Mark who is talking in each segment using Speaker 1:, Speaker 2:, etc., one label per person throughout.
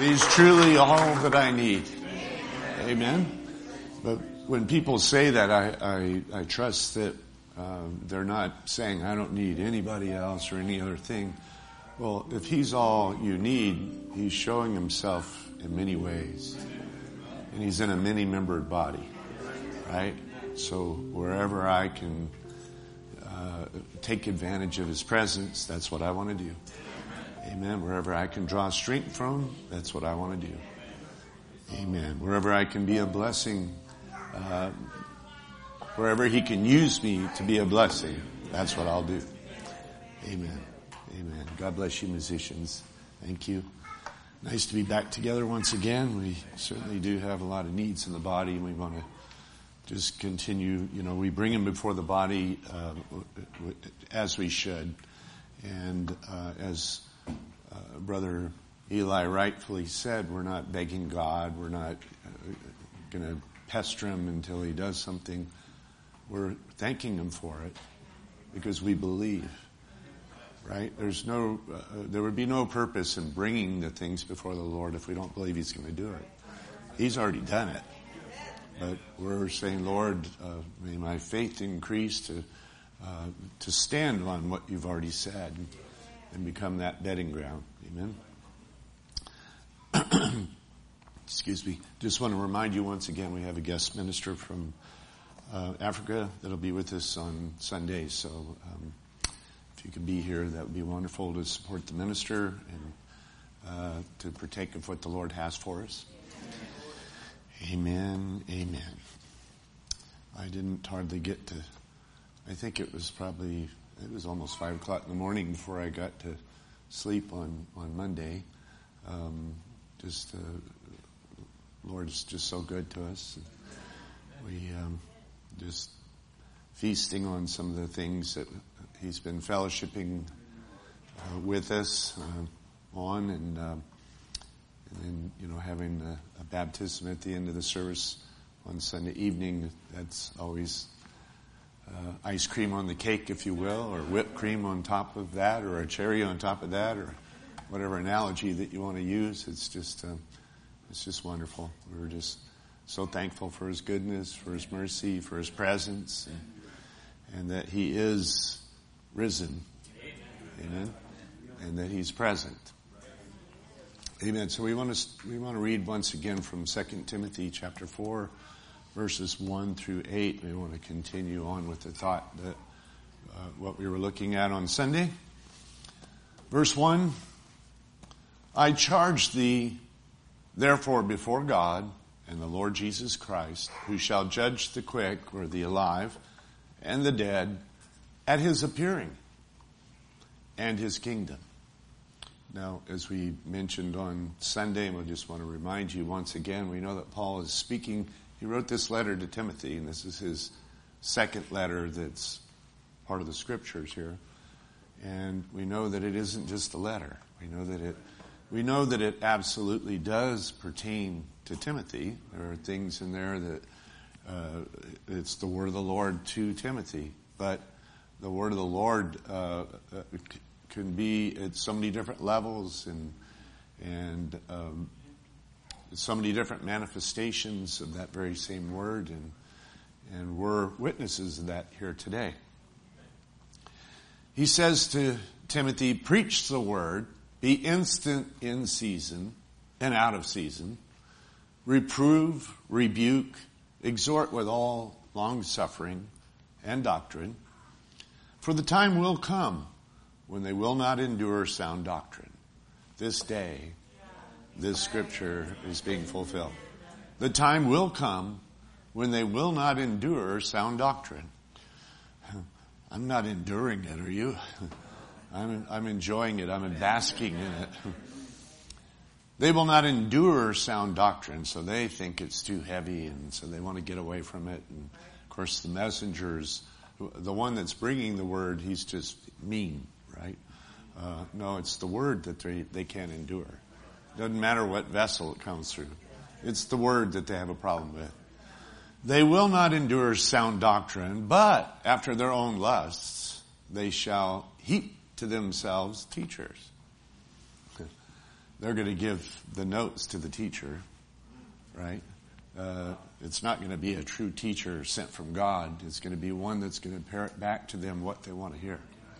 Speaker 1: He's truly all that I need. Amen. But when people say that, I trust that they're not saying, I don't need anybody else or any other thing. Well, if he's all you need, he's showing himself in many ways. And he's in a many-membered body, right? So wherever I can take advantage of his presence, that's what I want to do. Amen. Wherever I can draw strength from, that's what I want to do. Amen. Wherever I can be a blessing, wherever he can use me to be a blessing, that's what I'll do. Amen. Amen. God bless you, musicians. Thank you. Nice to be back together once again. We certainly do have a lot of needs in the body, and we want to just continue. You know, we bring him before the body as we should. And as Brother Eli rightfully said, we're not begging God. We're not going to pester him until he does something. We're thanking him for it because we believe. Right? There would be no purpose in bringing the things before the Lord if we don't believe he's going to do it. He's already done it. But we're saying, Lord, may my faith increase to stand on what you've already said and become that bedding ground. Amen. Excuse me. Just want to remind you once again, we have a guest minister from Africa that'll be with us on Sunday. So if you could be here, that would be wonderful to support the minister and to partake of what the Lord has for us. Amen. Amen. I didn't hardly get to, I think it was almost 5 o'clock in the morning before I got to sleep on Monday. Lord is just so good to us. We just feasting on some of the things that he's been fellowshipping with us on, and then, you know, having a baptism at the end of the service on Sunday evening. That's always ice cream on the cake, if you will, or whipped cream on top of that, or a cherry on top of that, or whatever analogy that you want to use. It's just wonderful. We're just so thankful for his goodness, for his mercy, for his presence, and that he is risen. Amen. And that he's present. Amen. So we want to read once again from 2 Timothy chapter 4, verses 1 through 8. We want to continue on with the thought that what we were looking at on Sunday. Verse 1, I charge thee, therefore, before God and the Lord Jesus Christ, who shall judge the quick or the alive and the dead at his appearing and his kingdom. Now, as we mentioned on Sunday, and we just want to remind you once again, we know that Paul is speaking. He wrote this letter to Timothy, and this is his second letter that's part of the scriptures here. And we know that it isn't just a letter. We know that it absolutely does pertain to Timothy. There are things in there that it's the word of the Lord to Timothy. But the word of the Lord can be at so many different levels and so many different manifestations of that very same word, and we're witnesses of that here today. He says to Timothy, preach the word, be instant in season and out of season, reprove, rebuke, exhort with all long-suffering and doctrine, for the time will come when they will not endure sound doctrine. This day, this scripture is being fulfilled. The time will come when they will not endure sound doctrine. I'm not enduring it, are you? I'm enjoying it. I'm basking in it. They will not endure sound doctrine, so they think it's too heavy, and so they want to get away from it. And of course, the messengers, the one that's bringing the word, he's just mean, right? No, it's the word that they can't endure. Doesn't matter what vessel it comes through. It's the word that they have a problem with. They will not endure sound doctrine, but after their own lusts, they shall heap to themselves teachers. they're going to give the notes to the teacher, right? It's not going to be a true teacher sent from God. It's going to be one that's going to parrot back to them what they want to hear.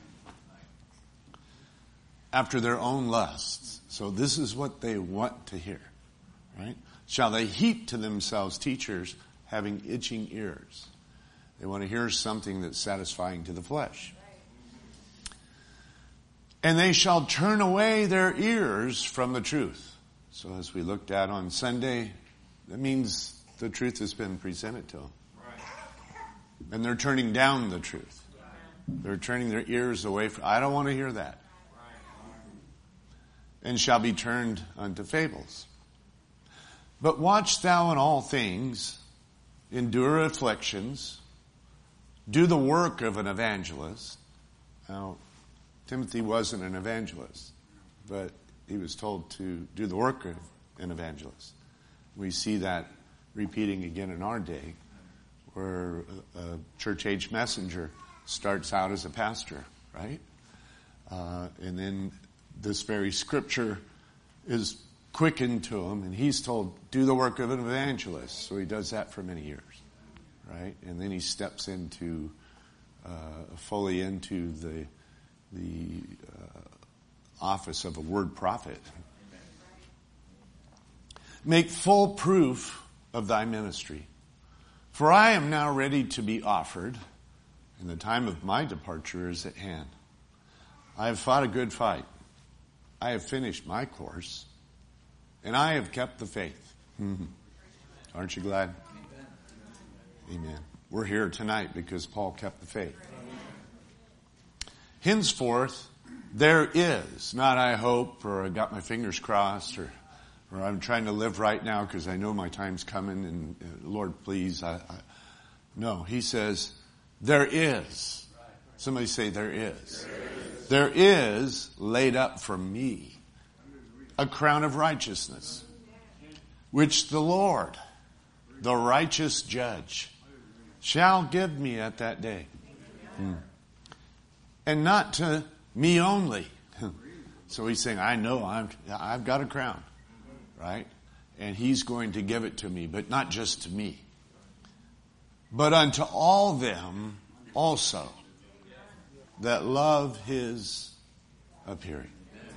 Speaker 1: After their own lusts. So this is what they want to hear, right? Shall they heap to themselves teachers having itching ears? They want to hear something that's satisfying to the flesh. And they shall turn away their ears from the truth. So as we looked at on Sunday, that means the truth has been presented to them. And they're turning down the truth. They're turning their ears away from, I don't want to hear that. And shall be turned unto fables. But watch thou in all things, endure afflictions, do the work of an evangelist. Now, Timothy wasn't an evangelist, but he was told to do the work of an evangelist. We see that repeating again in our day, where a church-age messenger starts out as a pastor, right? And then this very scripture is quickened to him, and he's told, do the work of an evangelist. So he does that for many years, right? And then he steps into, fully into the office of a word prophet. Make full proof of thy ministry. For I am now ready to be offered, and the time of my departure is at hand. I have fought a good fight. I have finished my course, and I have kept the faith. Aren't you glad? Amen. We're here tonight because Paul kept the faith. Henceforth, there is, not I hope, or I got my fingers crossed, or I'm trying to live right now because I know my time's coming, and Lord, please. No, he says, there is. Somebody say, there is. There is laid up for me a crown of righteousness, which the Lord, the righteous judge, shall give me at that day. And not to me only. So he's saying, I know I've got a crown, right? And he's going to give it to me, but not just to me, but unto all them also that love his appearing.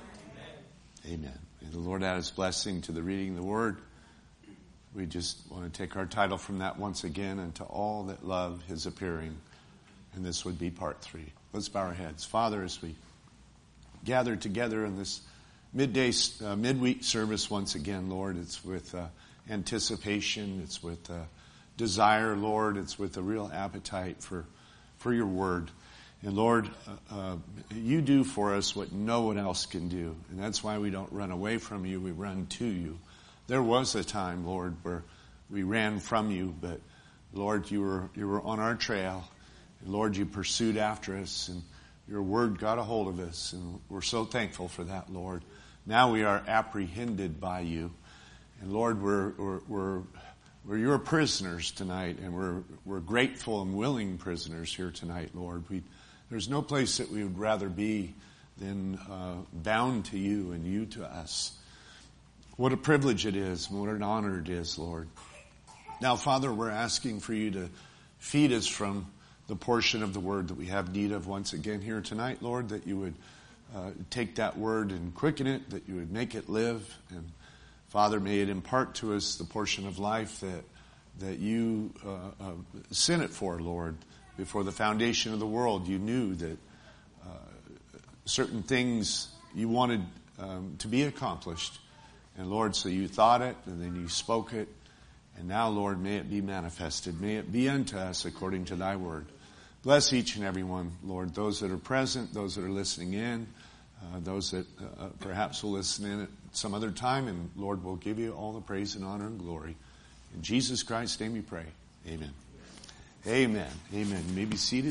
Speaker 1: Amen. May the Lord add his blessing to the reading of the word. We just want to take our title from that once again, unto all that love his appearing. And this would be part 3. Let's bow our heads. Father, as we gather together in this midweek service once again, Lord, it's with anticipation, it's with desire, Lord, it's with a real appetite for your word. And Lord, you do for us what no one else can do. And that's why we don't run away from you, we run to you. There was a time, Lord, where we ran from you, but Lord, you were on our trail. And Lord, you pursued after us, and your word got a hold of us, and we're so thankful for that, Lord. Now we are apprehended by you. And Lord, we're your prisoners tonight, and we're grateful and willing prisoners here tonight, Lord. There's no place that we would rather be than bound to you and you to us. What a privilege it is, and what an honor it is, Lord. Now, Father, we're asking for you to feed us from the portion of the word that we have need of once again here tonight, Lord, that you would take that word and quicken it, that you would make it live. And Father, may it impart to us the portion of life that you sent it for, Lord. Before the foundation of the world, you knew that certain things you wanted to be accomplished. And Lord, so you thought it, and then you spoke it. And now, Lord, may it be manifested. May it be unto us according to thy word. Bless each and every one, Lord, those that are present, those that are listening in, those that perhaps will listen in at some other time. And Lord, we'll give you all the praise and honor and glory. In Jesus Christ's name we pray. Amen. Amen. Amen. You may be seated.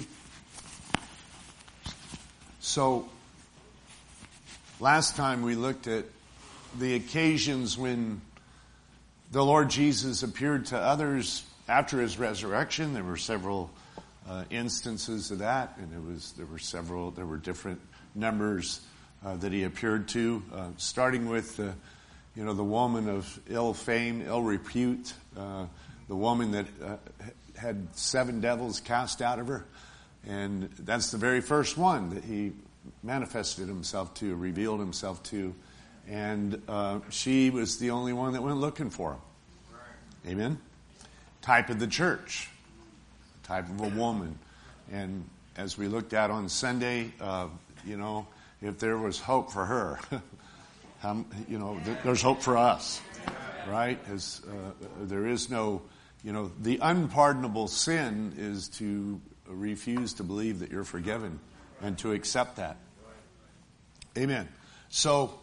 Speaker 1: So, last time we looked at the occasions when the Lord Jesus appeared to others after his resurrection. There were several instances of that, and there were different numbers that he appeared to, starting with the woman of ill fame, ill repute, the woman that had 7 devils cast out of her. And that's the very first one that he manifested himself to, revealed himself to. And she was the only one that went looking for him. Amen? Type of the church. Type of a woman. And as we looked at on Sunday, if there was hope for her, there's hope for us. Right? As there is no, the unpardonable sin is to refuse to believe that you're forgiven and to accept that. Amen. So,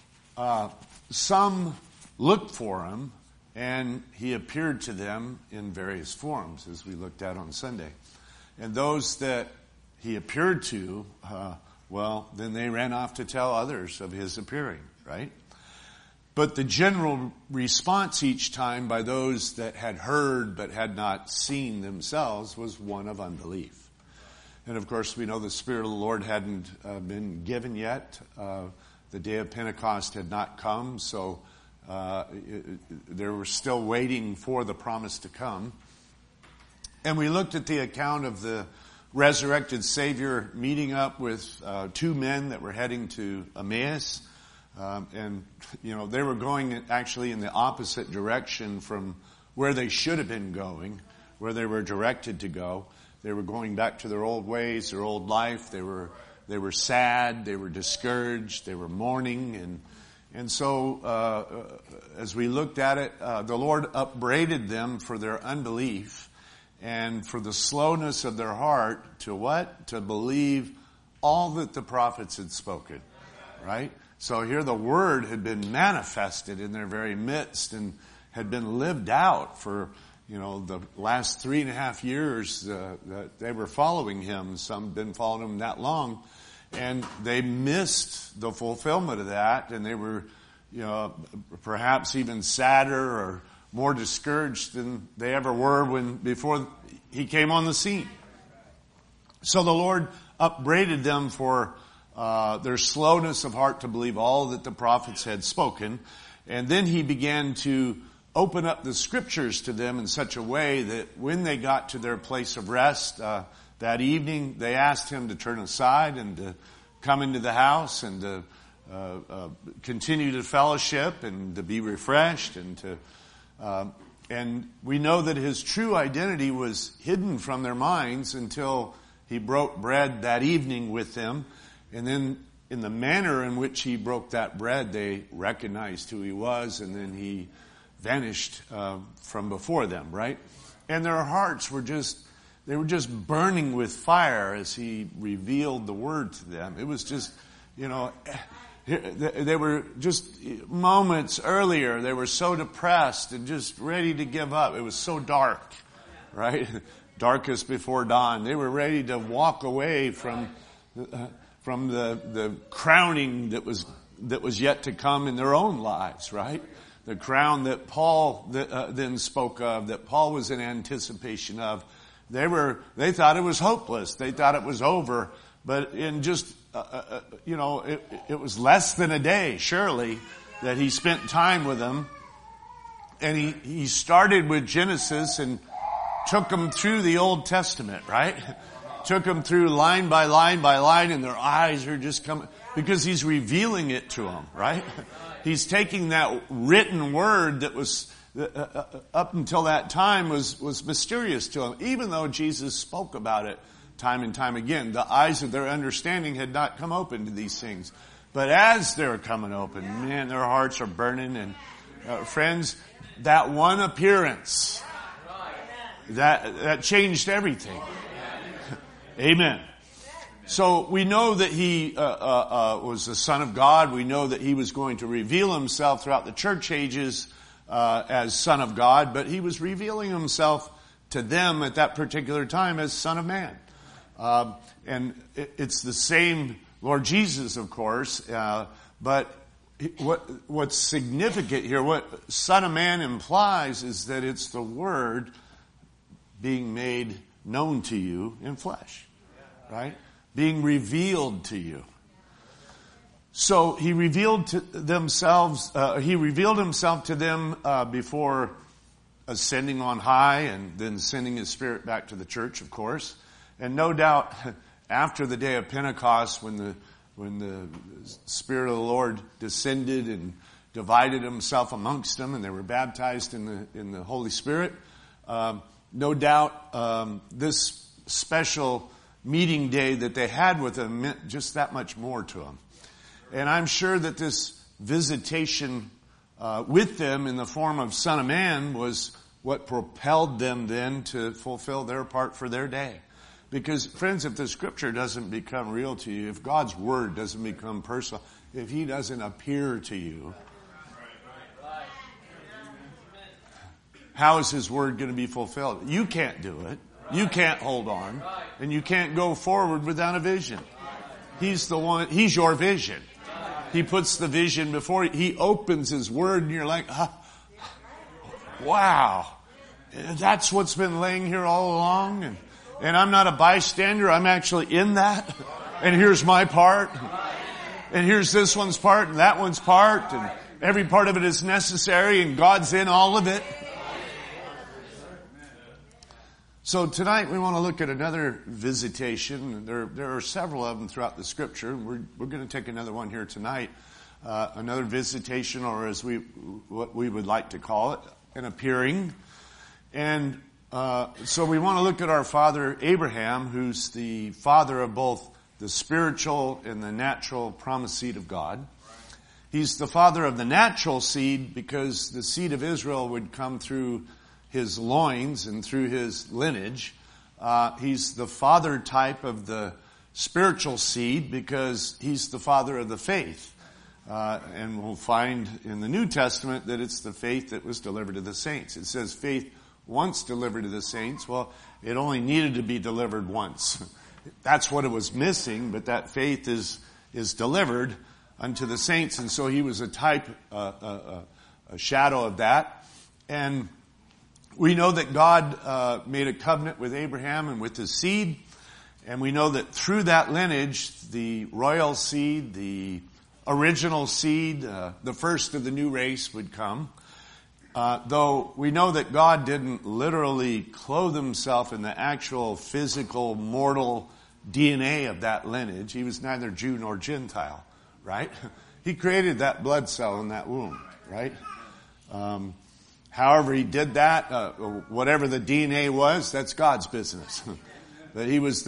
Speaker 1: some looked for him, and he appeared to them in various forms, as we looked at on Sunday. And those that he appeared to, then they ran off to tell others of his appearing, right? But the general response each time by those that had heard but had not seen themselves was one of unbelief. And of course, we know the Spirit of the Lord hadn't been given yet. The day of Pentecost had not come, so they were still waiting for the promise to come. And we looked at the account of the resurrected Savior meeting up with 2 men that were heading to Emmaus. They were going actually in the opposite direction from where they should have been going, where they were directed to go. They were going back to their old ways, their old life. They were sad. They were discouraged. They were mourning. And so, as we looked at it, the Lord upbraided them for their unbelief and for the slowness of their heart to what? To believe all that the prophets had spoken. Right? So here the word had been manifested in their very midst and had been lived out for, the last 3.5 years that they were following him. Some had been following him that long. And they missed the fulfillment of that, and they were, perhaps even sadder or more discouraged than they ever were before he came on the scene. So the Lord upbraided them for their slowness of heart to believe all that the prophets had spoken. And then he began to open up the scriptures to them in such a way that when they got to their place of rest that evening, they asked him to turn aside and to come into the house and to continue to fellowship and to be refreshed and we know that his true identity was hidden from their minds until he broke bread that evening with them. And then in the manner in which he broke that bread, they recognized who he was, and then he vanished from before them, right? And their hearts were just burning with fire as he revealed the word to them. It was just, they were just moments earlier, they were so depressed and just ready to give up. It was so dark, right? Darkest before dawn. They were ready to walk away from the crowning that was yet to come in their own lives, right? The crown that Paul then spoke of, that Paul was in anticipation of. They thought it was hopeless. They thought it was over. But in just, it was less than a day, surely, that he spent time with them. And he started with Genesis and took them through the Old Testament, right? Took them through line by line by line, and their eyes are just coming, because he's revealing it to them, right? He's taking that written word that was up until that time was mysterious to them, even though Jesus spoke about it time and time again. The eyes of their understanding had not come open to these things. But as they're coming open, man, their hearts are burning. And friends, that one appearance, that changed everything. Amen. So we know that he was the Son of God. We know that he was going to reveal himself throughout the church ages as Son of God, but he was revealing himself to them at that particular time as Son of Man. And it's the same Lord Jesus, of course, but what's significant here, what Son of Man implies, is that it's the Word being made known to you in flesh, right? Being revealed to you. So he revealed himself to them before ascending on high and then sending his Spirit back to the church, of course. And no doubt after the day of Pentecost, when the Spirit of the Lord descended and divided himself amongst them and they were baptized in the Holy Spirit, no doubt this special meeting day that they had with him meant just that much more to them. And I'm sure that this visitation with them in the form of Son of Man was what propelled them then to fulfill their part for their day. Because, friends, if the Scripture doesn't become real to you, if God's Word doesn't become personal, if He doesn't appear to you, how is His Word going to be fulfilled? You can't do it. You can't hold on. And you can't go forward without a vision. He's the one, He's your vision. He puts the vision before you. He opens His Word and you're like, wow, that's what's been laying here all along. And I'm not a bystander. I'm actually in that. And here's my part. And here's this one's part and that one's part. And every part of it is necessary and God's in all of it. So tonight we want to look at another visitation. There are several of them throughout the Scripture. We're going to take another one here tonight. Another visitation, or what we would like to call it, an appearing. And so we want to look at our father Abraham, who's the father of both the spiritual and the natural promised seed of God. He's the father of the natural seed because the seed of Israel would come through his loins and through his lineage. He's the father type of the spiritual seed because he's the father of the faith. And we'll find in the New Testament that it's the faith that was delivered to the saints. It says faith once delivered to the saints. Well, it only needed to be delivered once. That's what it was missing, but that faith is delivered unto the saints. And so he was a type, a shadow of that. And we know that God made a covenant with Abraham and with his seed. And we know that through that lineage, the royal seed, the original seed, the first of the new race would come. Though we know that God didn't literally clothe himself in the actual physical, mortal DNA of that lineage. He was neither Jew nor Gentile, right? He created that blood cell in that womb, right? However he did that, whatever the DNA was, that's God's business. But he was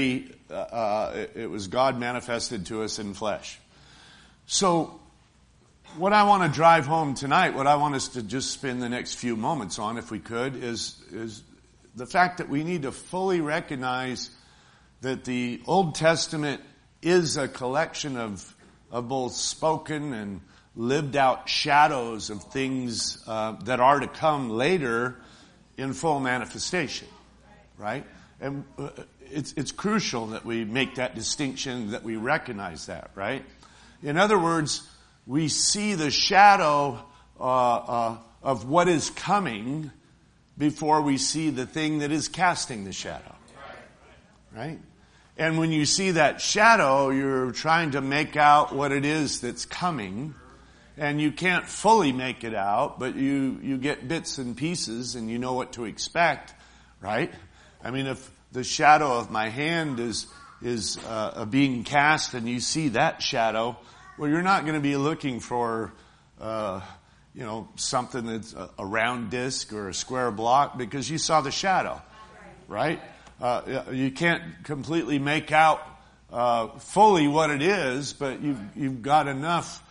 Speaker 1: it was God manifested to us in flesh. So, what I want to drive home tonight, what I want us to just spend the next few moments on, if we could, is the fact that we need to fully recognize that the Old Testament is a collection of both spoken and lived out shadows of things that are to come later in full manifestation, right? And it's crucial that we make that distinction, that we recognize that, right? In other words, we see the shadow of what is coming before we see the thing that is casting the shadow, right? And when you see that shadow, you're trying to make out what it is that's coming. And you can't fully make it out, but you get bits and pieces and you know what to expect, right? I mean, if the shadow of my hand is being cast and you see that shadow, well, you're not going to be looking for, something that's a round disc or a square block because you saw the shadow, right? You can't completely make out fully what it is, but you've got enough.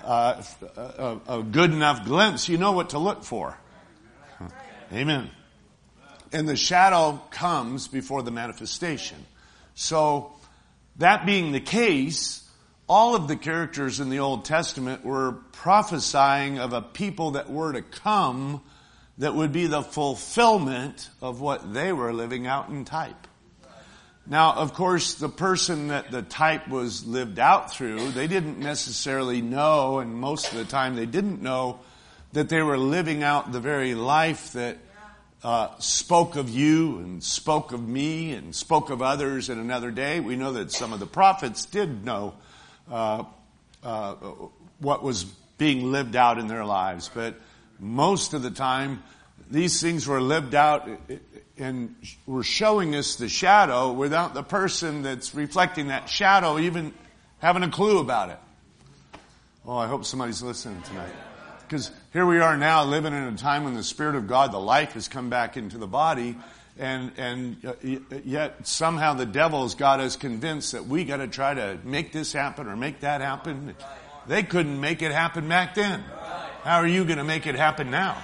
Speaker 1: A good enough glimpse, you know what to look for. Amen. And the shadow comes before the manifestation. So, that being the case, all of the characters in the Old Testament were prophesying of a people that were to come that would be the fulfillment of what they were living out in type. Now, of course, the person that the type was lived out through, they didn't necessarily know, and most of the time they didn't know, that they were living out the very life that spoke of you and spoke of me and spoke of others in another day. We know that some of the prophets did know what was being lived out in their lives. But most of the time, these things were lived out and were showing us the shadow without the person that's reflecting that shadow even having a clue about it. Oh, I hope somebody's listening tonight. Because here we are now living in a time when the Spirit of God, the life, has come back into the body, and yet somehow the devil's got us convinced that we got to try to make this happen or make that happen. They couldn't make it happen back then. How are you going to make it happen now?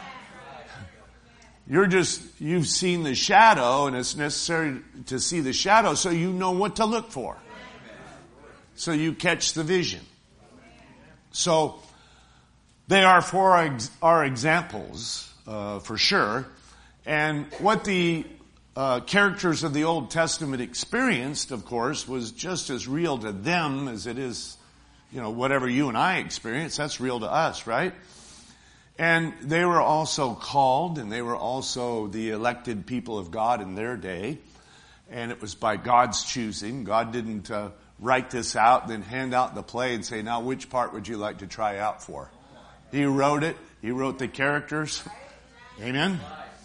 Speaker 1: You've seen the shadow, and it's necessary to see the shadow so you know what to look for. So you catch the vision. So they are for our examples, for sure. And what the characters of the Old Testament experienced, of course, was just as real to them as it is, whatever you and I experience, that's real to us, right? And they were also called, and they were also the elected people of God in their day. And it was by God's choosing. God didn't write this out, then hand out the play and say, now which part would you like to try out for? He wrote it. He wrote the characters. Amen?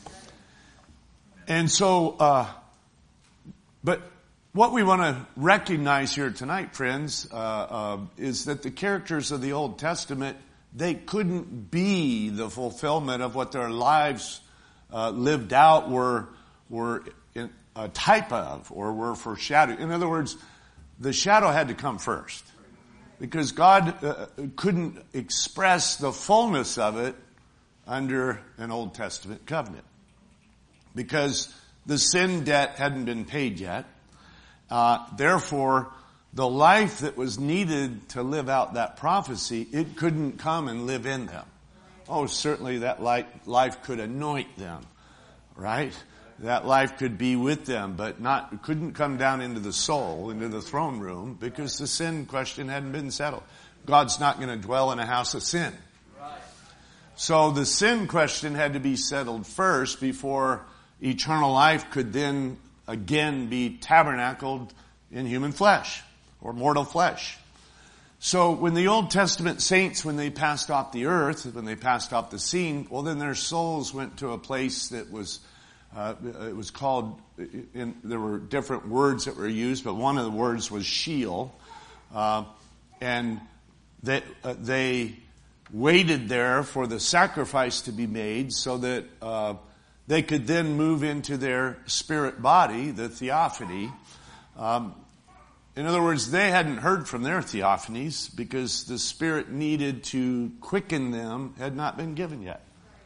Speaker 1: And so, but what we want to recognize here tonight, friends, is that the characters of the Old Testament, they couldn't be the fulfillment of what their lives lived out were a type of, or were foreshadowed. In other words, the shadow had to come first. Because God couldn't express the fullness of it under an Old Testament covenant. Because the sin debt hadn't been paid yet. Therefore, the life that was needed to live out that prophecy, it couldn't come and live in them. Oh, certainly that life could anoint them, right? That life could be with them, but couldn't come down into the soul, into the throne room, because the sin question hadn't been settled. God's not going to dwell in a house of sin. So the sin question had to be settled first before eternal life could then again be tabernacled in human flesh or mortal flesh. So when the Old Testament saints, when they passed off the earth, when they passed off the scene, well then their souls went to a place that was it was called, there were different words that were used, but one of the words was Sheol. And they waited there for the sacrifice to be made so that they could then move into their spirit body, the theophany. In other words, they hadn't heard from their theophanies because the Spirit needed to quicken them had not been given yet.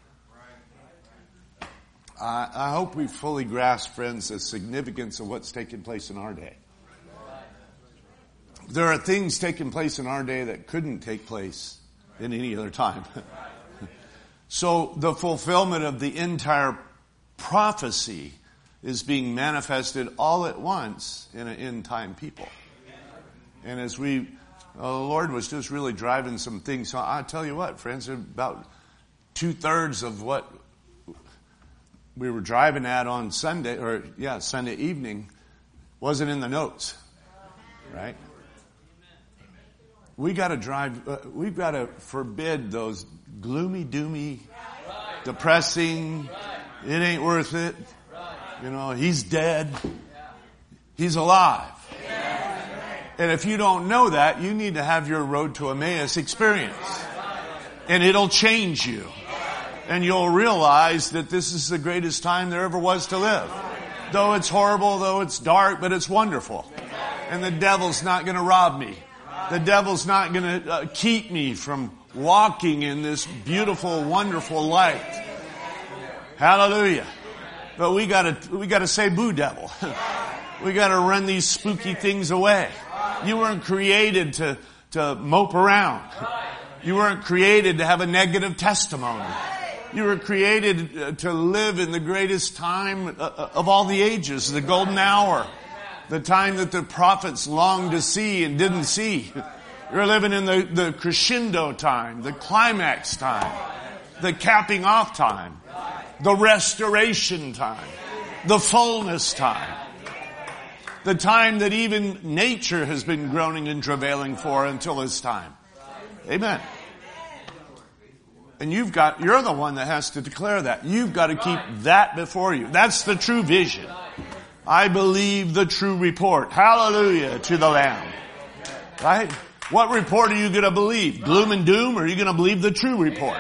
Speaker 1: I hope we fully grasp, friends, the significance of what's taking place in our day. There are things taking place in our day that couldn't take place in any other time. So the fulfillment of the entire prophecy is being manifested all at once in an end-time people. And as the Lord was just really driving some things. So I'll tell you what, friends, about 2/3 of what we were driving at on Sunday evening wasn't in the notes, right? We've got to forbid those gloomy, doomy, depressing, it ain't worth it. He's dead. He's alive. And if you don't know that, you need to have your Road to Emmaus experience. And it'll change you. And you'll realize that this is the greatest time there ever was to live. Though it's horrible, though it's dark, but it's wonderful. And the devil's not going to rob me. The devil's not going to keep me from walking in this beautiful, wonderful light. Hallelujah. But we gotta say boo, devil. We gotta run these spooky things away. You weren't created to mope around. You weren't created to have a negative testimony. You were created to live in the greatest time of all the ages, the golden hour, the time that the prophets longed to see and didn't see. You're living in the crescendo time, the climax time, the capping off time, the restoration time, the fullness time, the time that even nature has been groaning and travailing for until this time. Amen. And you're the one that has to declare that. You've got to keep that before you. That's the true vision. I believe the true report. Hallelujah to the Lamb. Right? What report are you going to believe? Gloom and doom, or are you going to believe the true report?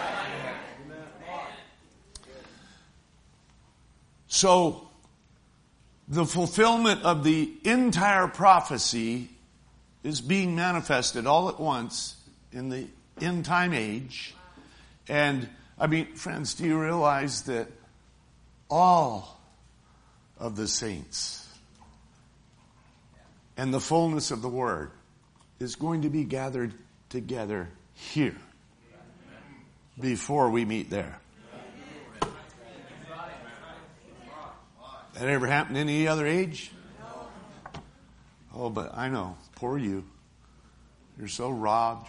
Speaker 1: So, the fulfillment of the entire prophecy is being manifested all at once in the end time age. And, I mean, friends, do you realize that all of the saints and the fullness of the Word is going to be gathered together here before we meet there? That ever happened in any other age? Oh, but I know. Poor you. You're so robbed.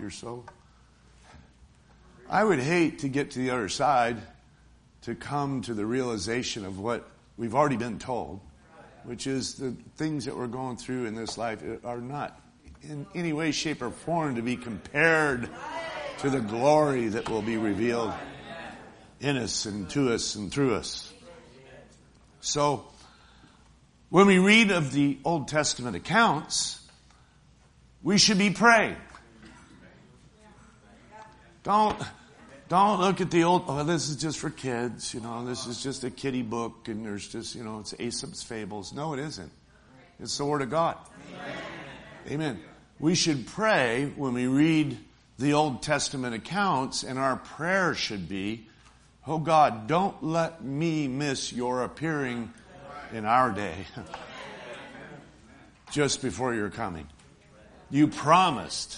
Speaker 1: I would hate to get to the other side to come to the realization of what we've already been told, which is the things that we're going through in this life are not in any way, shape, or form to be compared to the glory that will be revealed in us and to us and through us. So, when we read of the Old Testament accounts, we should be praying. Don't look at the old, this is just for kids, this is just a kiddie book, and there's just, it's Aesop's fables. No, it isn't. It's the Word of God. Amen. We should pray when we read the Old Testament accounts, and our prayer should be, oh God, don't let me miss your appearing in our day, just before you're coming. You promised,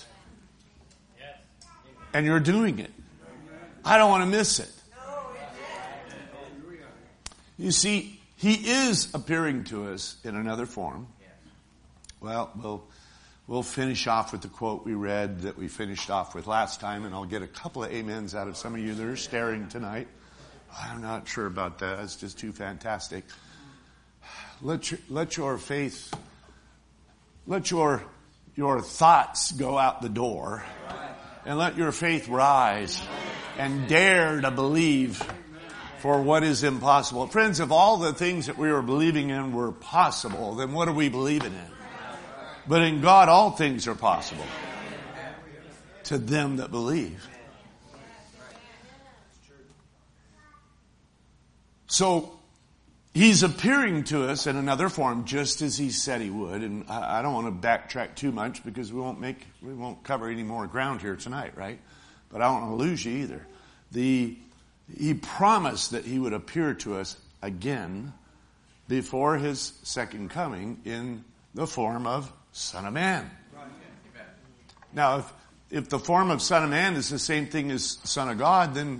Speaker 1: and you're doing it. I don't want to miss it. You see, He is appearing to us in another form. Well, we'll finish off with the quote we read that we finished off with last time, and I'll get a couple of amens out of some of you that are staring tonight. I'm not sure about that. It's just too fantastic. Let your faith, let your thoughts go out the door, and let your faith rise, and dare to believe for what is impossible. Friends, if all the things that we were believing in were possible, then what are we believing in? But in God, all things are possible to them that believe. So, He's appearing to us in another form, just as He said He would. And I don't want to backtrack too much because we won't cover any more ground here tonight, right? But I don't want to lose you either. He promised that He would appear to us again before His second coming in the form of Son of Man. Now, if the form of Son of Man is the same thing as Son of God, then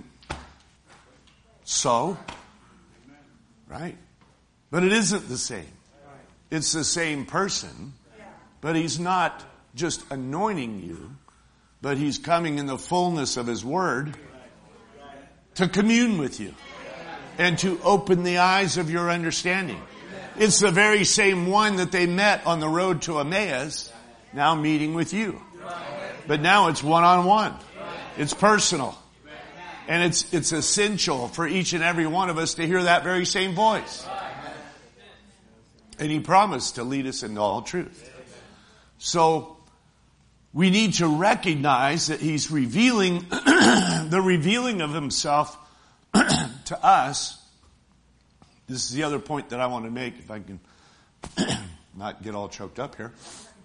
Speaker 1: so, right? But it isn't the same. It's the same person, but He's not just anointing you, but He's coming in the fullness of His Word to commune with you and to open the eyes of your understanding. It's the very same one that they met on the road to Emmaus, now meeting with you. But now it's one-on-one. It's personal. And it's essential for each and every one of us to hear that very same voice. And He promised to lead us into all truth. So, we need to recognize that He's revealing, the revealing of Himself to us. This is the other point that I want to make, if I can not get all choked up here.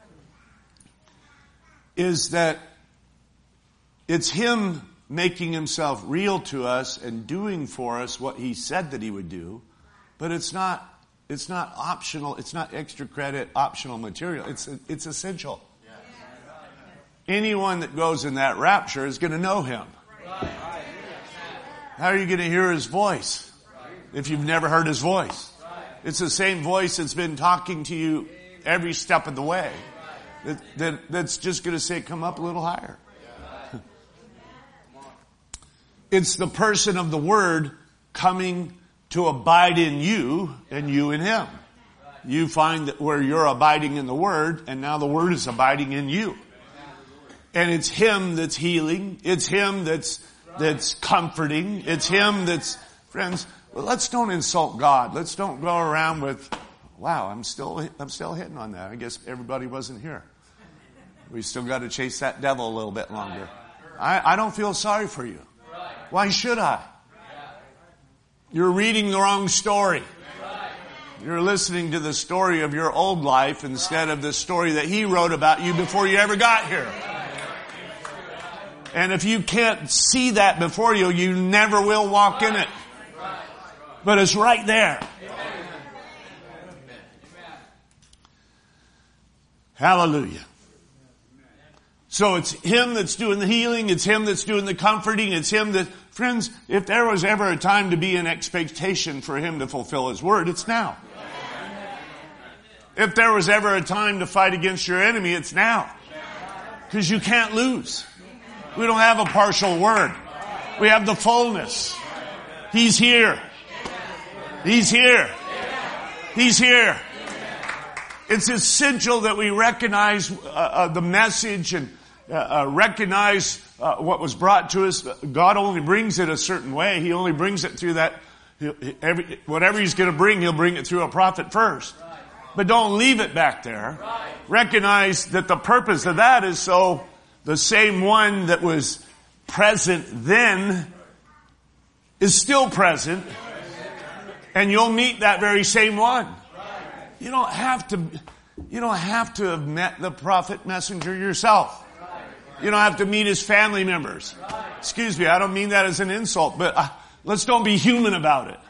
Speaker 1: Is that it's Him making Himself real to us and doing for us what He said that He would do, but it's not optional. It's not extra credit, optional material. It's essential. Anyone that goes in that rapture is going to know Him. How are you going to hear His voice if you've never heard His voice? It's the same voice that's been talking to you every step of the way. That's just going to say, come up a little higher. It's the person of the Word coming to abide in you and you in Him. You find that where you're abiding in the Word, and now the Word is abiding in you. And it's Him that's healing. It's Him that's comforting. It's Him that's, friends, well, let's don't insult God. Let's don't go around with, wow, I'm still hitting on that. I guess everybody wasn't here. We still got to chase that devil a little bit longer. I don't feel sorry for you. Why should I? You're reading the wrong story. You're listening to the story of your old life instead of the story that He wrote about you before you ever got here. And if you can't see that before you, you never will walk in it. But it's right there. Hallelujah. So it's Him that's doing the healing. It's Him that's doing the comforting. It's Him that, friends, if there was ever a time to be in expectation for Him to fulfill His word, it's now. If there was ever a time to fight against your enemy, it's now. Because you can't lose. We don't have a partial word. We have the fullness. He's here. He's here. He's here. It's essential that we recognize the message and recognize what was brought to us. God only brings it a certain way. He only brings it through that. Whatever He's going to bring, He'll bring it through a prophet first. But don't leave it back there. Recognize that the purpose of that is so the same one that was present then is still present. And you'll meet that very same one. You don't have to have met the prophet messenger yourself. You don't have to meet his family members. Excuse me, I don't mean that as an insult, but let's don't be human about it.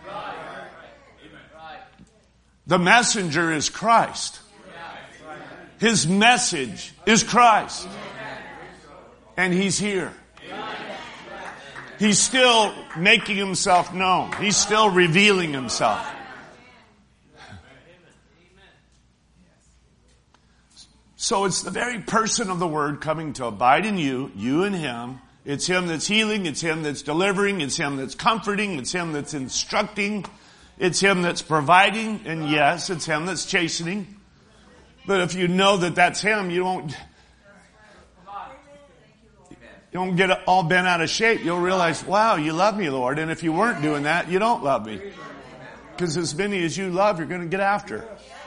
Speaker 1: The messenger is Christ. His message is Christ. And He's here. He's still making Himself known. He's still revealing Himself. So it's the very person of the Word coming to abide in you, you and Him. It's Him that's healing. It's Him that's delivering. It's Him that's comforting. It's Him that's instructing. It's Him that's providing. And yes, it's Him that's chastening. But if you know that that's Him, you don't get all bent out of shape. You'll realize, wow, you love me, Lord. And if you weren't doing that, you don't love me. Because as many as you love, you're going to get after.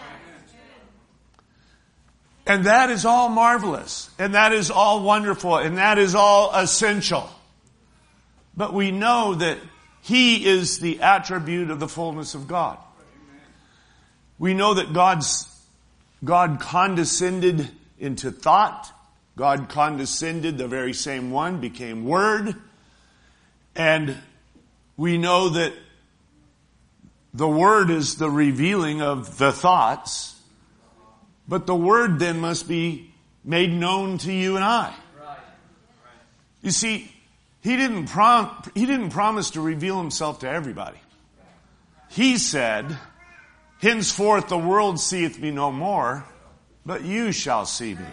Speaker 1: And that is all marvelous. And that is all wonderful. And that is all essential. But we know that He is the attribute of the fullness of God. We know that God condescended into thought. God condescended, the very same one, became Word. And we know that the Word is the revealing of the thoughts. But the Word then must be made known to you and I. You see, He didn't promise to reveal Himself to everybody. He said, henceforth the world seeth me no more, but you shall see me.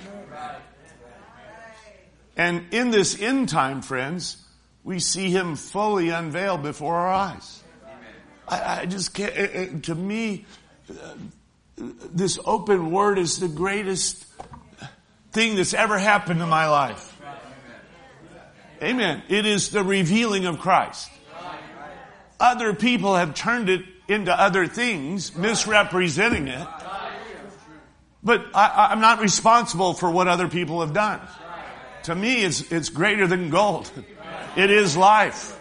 Speaker 1: And in this end time, friends, we see Him fully unveiled before our eyes. I just can't, to me, this open word is the greatest thing that's ever happened in my life. Amen. It is the revealing of Christ. Other people have turned it into other things, misrepresenting it. But I'm not responsible for what other people have done. To me, it's greater than gold. It is life.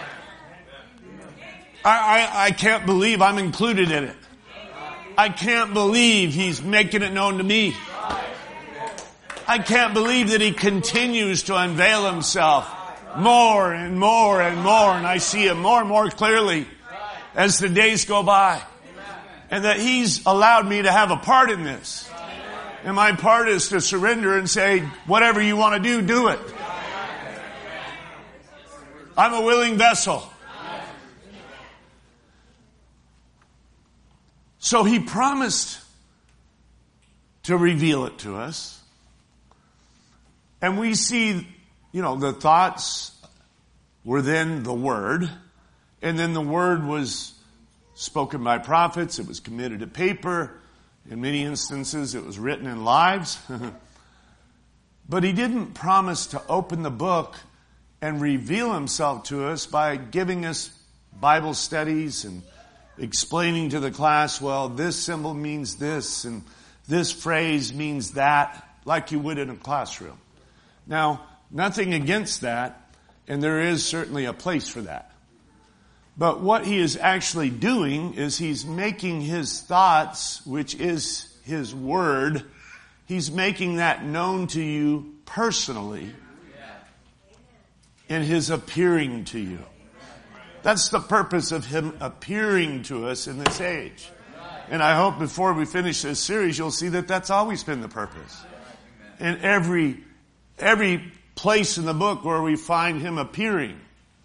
Speaker 1: I can't believe I'm included in it. I can't believe He's making it known to me. I can't believe that He continues to unveil Himself more and more and more. And I see Him more and more clearly as the days go by. And that He's allowed me to have a part in this. And my part is to surrender and say, whatever you want to do it. I'm a willing vessel. So He promised to reveal it to us. And we see, the thoughts were then the Word. And then the Word was spoken by prophets. It was committed to paper. In many instances, it was written in lives. But he didn't promise to open the book and reveal himself to us by giving us Bible studies and explaining to the class, well, this symbol means this and this phrase means that, like you would in a classroom. Now, nothing against that, and there is certainly a place for that. But what he is actually doing is he's making his thoughts, which is his word, he's making that known to you personally in his appearing to you. That's the purpose of him appearing to us in this age. And I hope before we finish this series, you'll see that that's always been the purpose. In every place in the book where we find him appearing.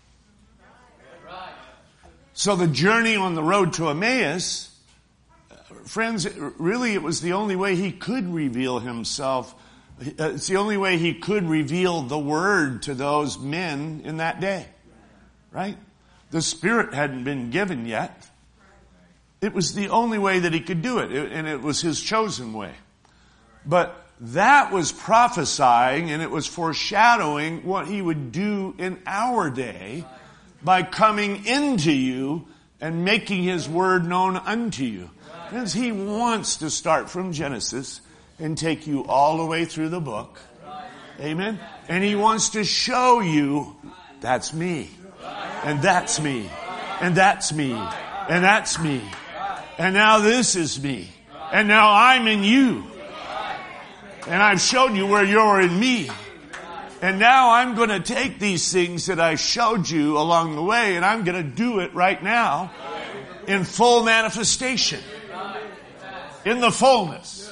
Speaker 1: So the journey on the road to Emmaus, friends, really it was the only way he could reveal himself. It's the only way he could reveal the word to those men in that day. Right? The Spirit hadn't been given yet. It was the only way that he could do it, and it was his chosen way. But that was prophesying, and it was foreshadowing what he would do in our day by coming into you and making his word known unto you. Friends, he wants to start from Genesis and take you all the way through the book. Amen? And he wants to show you, that's me. And that's me. And that's me. And that's me. And now this is me. And now I'm in you. And I've shown you where you're in me. And now I'm going to take these things that I showed you along the way, and I'm going to do it right now in full manifestation. In the fullness.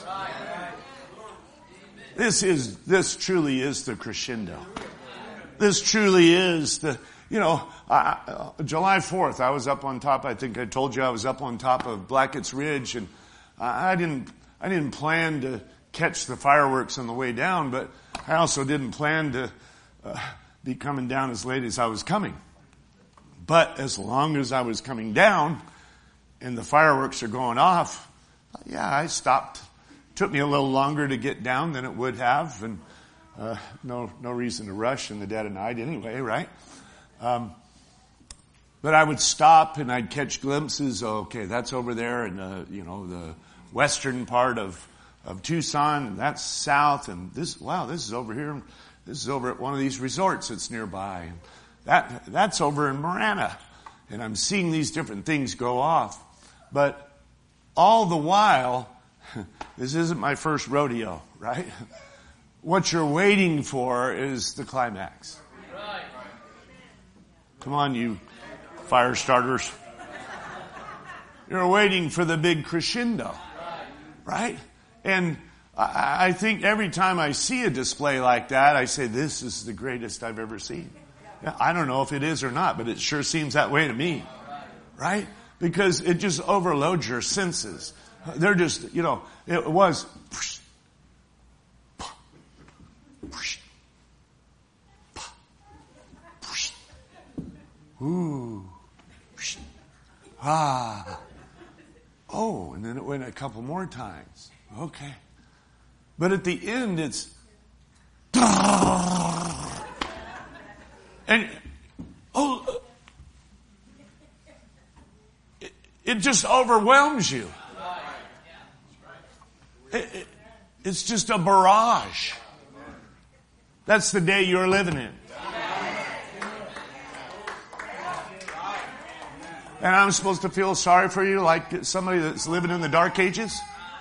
Speaker 1: This truly is the crescendo. This truly is the, July 4th, I was up on top, I think I told you I was up on top of Blackett's Ridge, and I didn't plan to catch the fireworks on the way down, but I also didn't plan to be coming down as late as I was coming. But as long as I was coming down and the fireworks are going off, I stopped. Took me a little longer to get down than it would have, and no reason to rush in the dead of night anyway, right? But I would stop and I'd catch glimpses. Okay, that's over there in the western part of Tucson, and that's south, and this is over here. This is over at one of these resorts that's nearby. And that's over in Marana. And I'm seeing these different things go off. But all the while, this isn't my first rodeo, right? What you're waiting for is the climax. Come on, you fire starters. You're waiting for the big crescendo, right? And I think every time I see a display like that, I say, this is the greatest I've ever seen. I don't know if it is or not, but it sure seems that way to me. Right? Because it just overloads your senses. They're just, it was. Ooh. Ah. Oh, and then it went a couple more times. Okay. But at the end, it's... And, it just overwhelms you. It's just a barrage. That's the day you're living in. And I'm supposed to feel sorry for you like somebody that's living in the dark ages?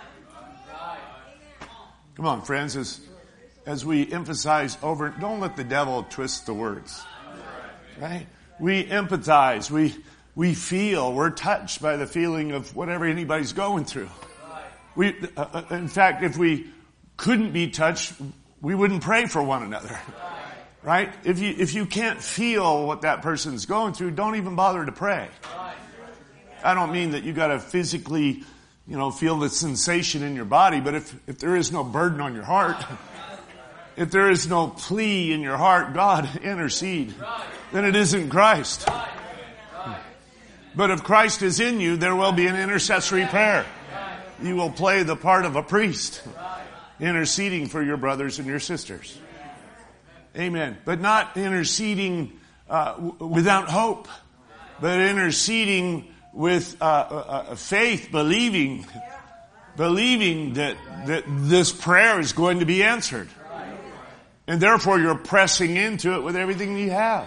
Speaker 1: Come on, friends, as we emphasize over, don't let the devil twist the words. Right? We empathize, we feel, we're touched by the feeling of whatever anybody's going through. In fact, if we couldn't be touched, we wouldn't pray for one another. Right? If you can't feel what that person's going through, don't even bother to pray. I don't mean that you gotta physically, feel the sensation in your body, but if there is no burden on your heart, if there is no plea in your heart, God, intercede, then it isn't Christ. But if Christ is in you, there will be an intercessory prayer. You will play the part of a priest. Interceding for your brothers and your sisters. Amen. But not interceding without hope, but interceding with faith, believing that this prayer is going to be answered. And therefore you're pressing into it with everything you have.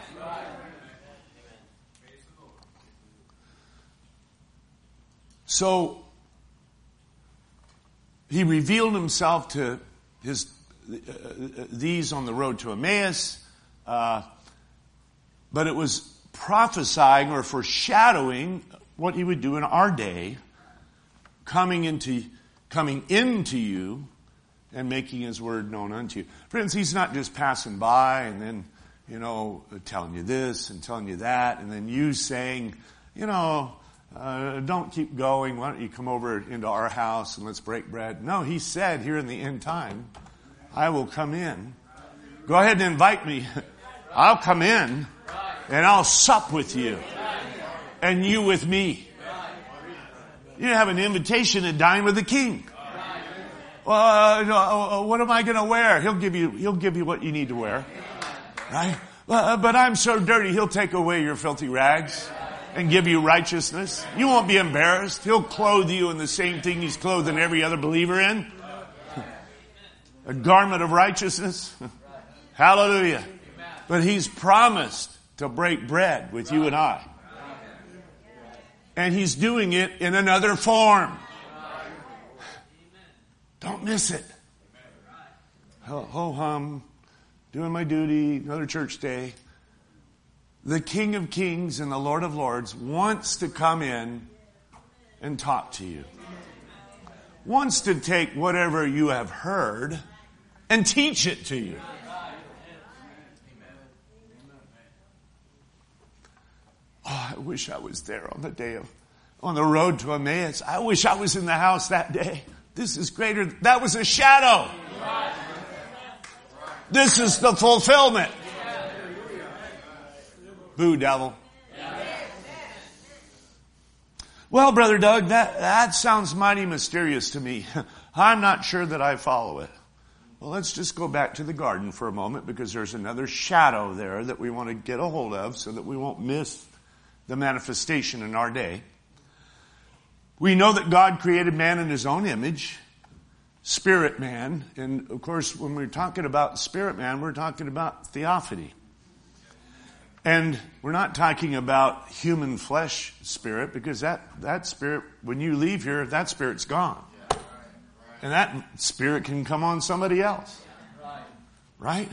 Speaker 1: So he revealed himself to these on the road to Emmaus, but it was prophesying or foreshadowing what he would do in our day, coming into you and making his word known unto you. Friends, he's not just passing by and then, telling you this and telling you that, and then you saying, don't keep going. Why don't you come over into our house and let's break bread? No, he said here in the end time, I will come in. Go ahead and invite me. I'll come in and I'll sup with you and you with me. You have an invitation to dine with the king. What am I going to wear? He'll give you what you need to wear. Right? But I'm so dirty, he'll take away your filthy rags and give you righteousness. You won't be embarrassed. He'll clothe you in the same thing he's clothing every other believer in. A garment of righteousness. Hallelujah. But he's promised to break bread with you and I. And he's doing it in another form. Don't miss it. Ho-hum, doing my duty, another church day. The King of Kings and the Lord of Lords wants to come in and talk to you. Wants to take whatever you have heard and teach it to you. Oh, I wish I was there on the road to Emmaus. I wish I was in the house that day. This is greater. That was a shadow. This is the fulfillment. Boo, devil. Well, Brother Doug, that sounds mighty mysterious to me. I'm not sure that I follow it. Well, let's just go back to the garden for a moment, because there's another shadow there that we want to get a hold of so that we won't miss the manifestation in our day. We know that God created man in his own image, spirit man. And of course, when we're talking about spirit man, we're talking about theophany. And we're not talking about human flesh spirit, because that spirit, when you leave here, that spirit's gone. And that spirit can come on somebody else. Right?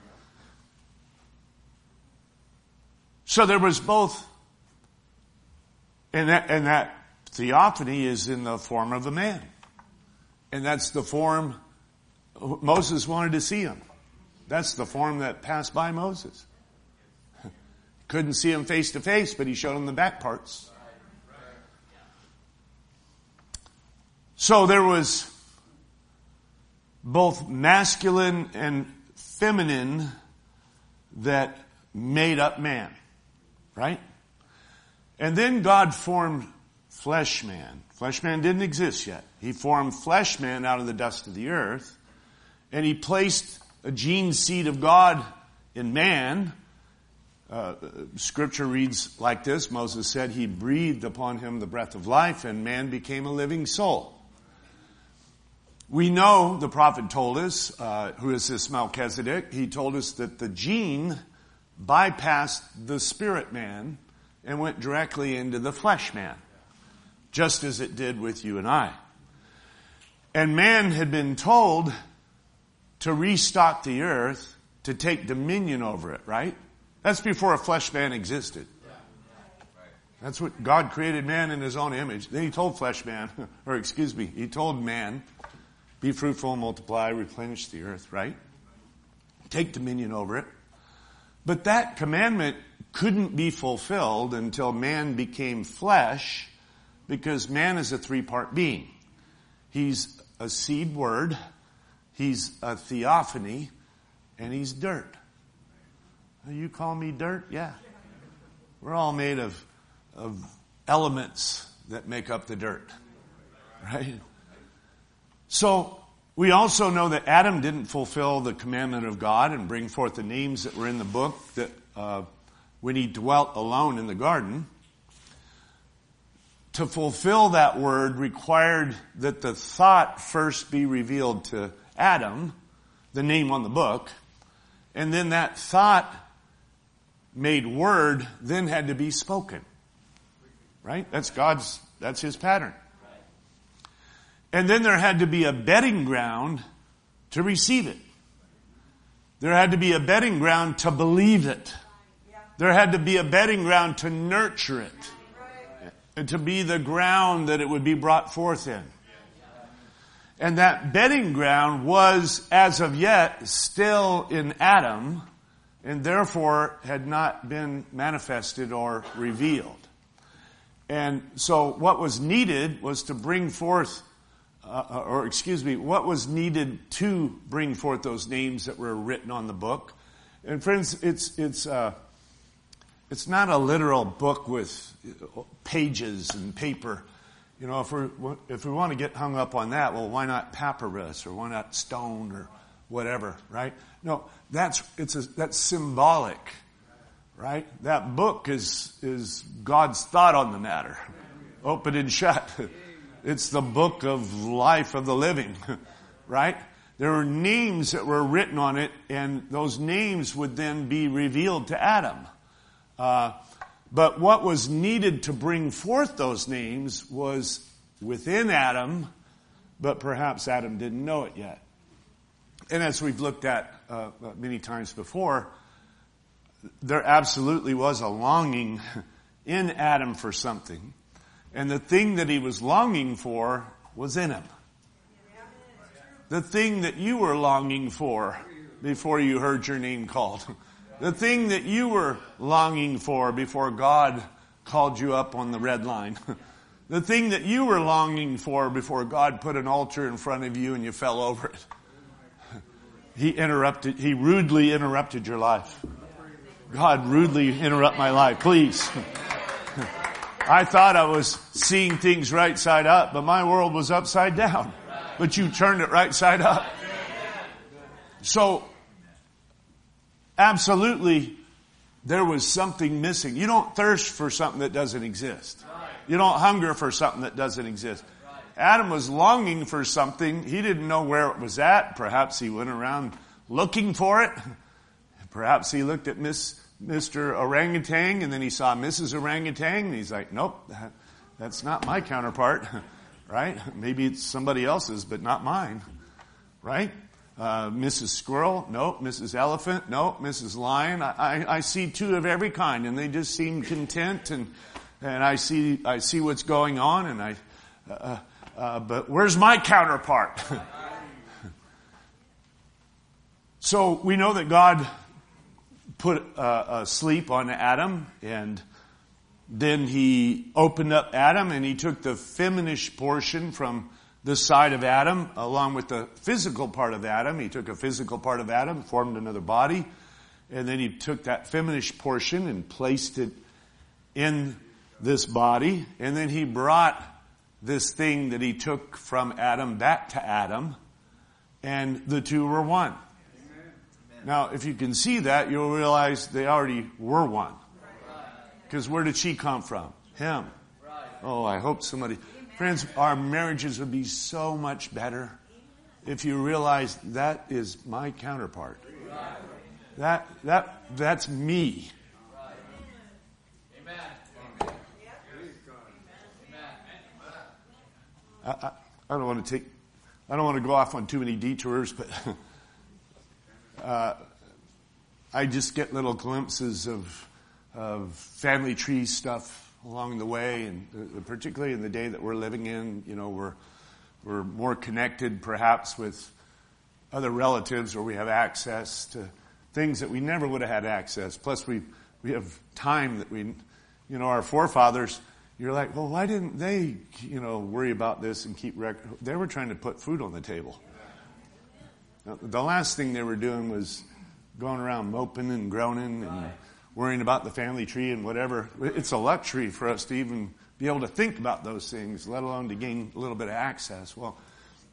Speaker 1: So there was both, and that theophany is in the form of a man. And that's the form Moses wanted to see him. That's the form that passed by Moses. Couldn't see him face to face, but he showed him the back parts. So there was both masculine and feminine that made up man. Right? And then God formed flesh man. Flesh man didn't exist yet. He formed flesh man out of the dust of the earth. And he placed a gene seed of God in man. Scripture reads like this. Moses said he breathed upon him the breath of life, and man became a living soul. We know, the prophet told us, who is this Melchizedek? He told us that the gene bypassed the spirit man and went directly into the flesh man, just as it did with you and I. And man had been told to restock the earth, to take dominion over it, right? That's before a flesh man existed. That's what God created man in his own image. Then he told he told man, be fruitful and multiply, replenish the earth, right? Take dominion over it. But that commandment couldn't be fulfilled until man became flesh, because man is a three-part being. He's a seed word, he's a theophany, and he's dirt. You call me dirt? Yeah. We're all made of elements that make up the dirt. Right? So, We also know that Adam didn't fulfill the commandment of God and bring forth the names that were in the book that when he dwelt alone in the garden. To fulfill that word required that the thought first be revealed to Adam, the name on the book, and then that thought made word then had to be spoken. Right? That's his pattern. And then there had to be a bedding ground to receive it. There had to be a bedding ground to believe it. There had to be a bedding ground to nurture it. And to be the ground that it would be brought forth in. And that bedding ground was, as of yet, still in Adam, and therefore had not been manifested or revealed. And so what was needed was to bring forth, what was needed to bring forth those names that were written on the book. And friends, it's not a literal book with pages and paper. You know, if we want to get hung up on that, well, why not papyrus or why not stone or whatever, right? No, that's symbolic, right? That book is God's thought on the matter, open and shut. It's the book of life of the living, right? There were names that were written on it, and those names would then be revealed to Adam. But what was needed to bring forth those names was within Adam, but perhaps Adam didn't know it yet. And as we've looked at many times before, there absolutely was a longing in Adam for something. And the thing that he was longing for was in him. The thing that you were longing for before you heard your name called. The thing that you were longing for before God called you up on the red line. The thing that you were longing for before God put an altar in front of you and you fell over it. He rudely interrupted your life. God, rudely interrupt my life, please. I thought I was seeing things right side up, but my world was upside down. But you turned it right side up. So, absolutely, there was something missing. You don't thirst for something that doesn't exist. You don't hunger for something that doesn't exist. Adam was longing for something. He didn't know where it was at. Perhaps he went around looking for it. Perhaps he looked at Mr. Orangutan and then he saw Mrs. Orangutan and he's like, nope, that's not my counterpart. Right? Maybe it's somebody else's, but not mine. Right? Mrs. Squirrel, nope. Mrs. Elephant, nope. Mrs. Lion. I see two of every kind, and they just seem content, and I see what's going on, and but where's my counterpart? So we know that God put a sleep on Adam, and then he opened up Adam, and he took the feminish portion from the side of Adam, along with the physical part of Adam. He took a physical part of Adam, formed another body, and then he took that feminish portion and placed it in this body, and then he brought this thing that he took from Adam back to Adam, and the two were one. Amen. Now, if you can see that, you'll realize they already were one. Because where did she come from? Him. Oh, I hope somebody... Friends, our marriages would be so much better if you realize that is my counterpart. That's me. I don't want to go off on too many detours, but I just get little glimpses of family tree stuff along the way, and particularly in the day that we're living in. You know, we're more connected perhaps with other relatives, or we have access to things that we never would have had access. Plus we have time that our forefathers, you're like, well, why didn't they, worry about this and keep record? They were trying to put food on the table. Now, the last thing they were doing was going around moping and groaning and worrying about the family tree and whatever. It's a luxury for us to even be able to think about those things, let alone to gain a little bit of access. Well,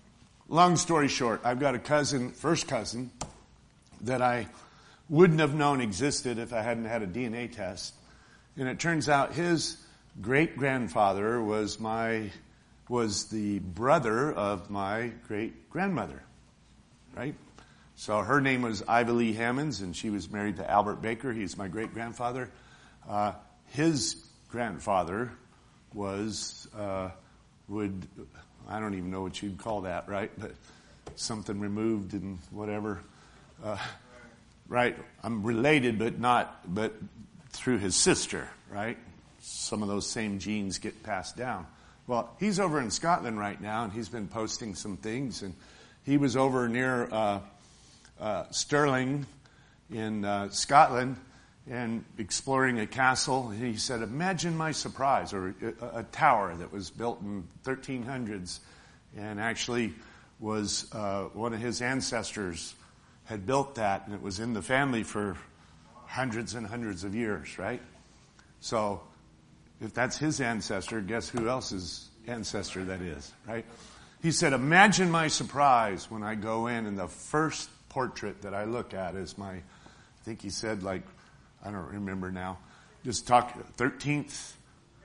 Speaker 1: long story short, I've got a first cousin, that I wouldn't have known existed if I hadn't had a DNA test. And it turns out his great-grandfather was the brother of my great-grandmother, right? So her name was Ivy Lee Hammonds, and she was married to Albert Baker. He's my great-grandfather. His grandfather was, I don't even know what you'd call that, right? But something removed and whatever. Right? I'm related, but through his sister, right? Some of those same genes get passed down. Well, he's over in Scotland right now, and he's been posting some things, and he was over near Stirling in Scotland and exploring a castle. And he said, imagine my surprise, or a tower that was built in 1300s and actually was one of his ancestors had built that, and it was in the family for hundreds and hundreds of years, right? So if that's his ancestor, guess who else's ancestor that is, right? He said, imagine my surprise when I go in and the first portrait that I look at is I think he said, like, I don't remember now, just talk 13th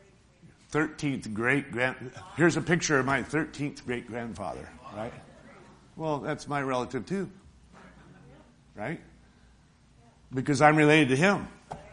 Speaker 1: here's a picture of my 13th great-grandfather, right? Well, that's my relative too, right? Because I'm related to him.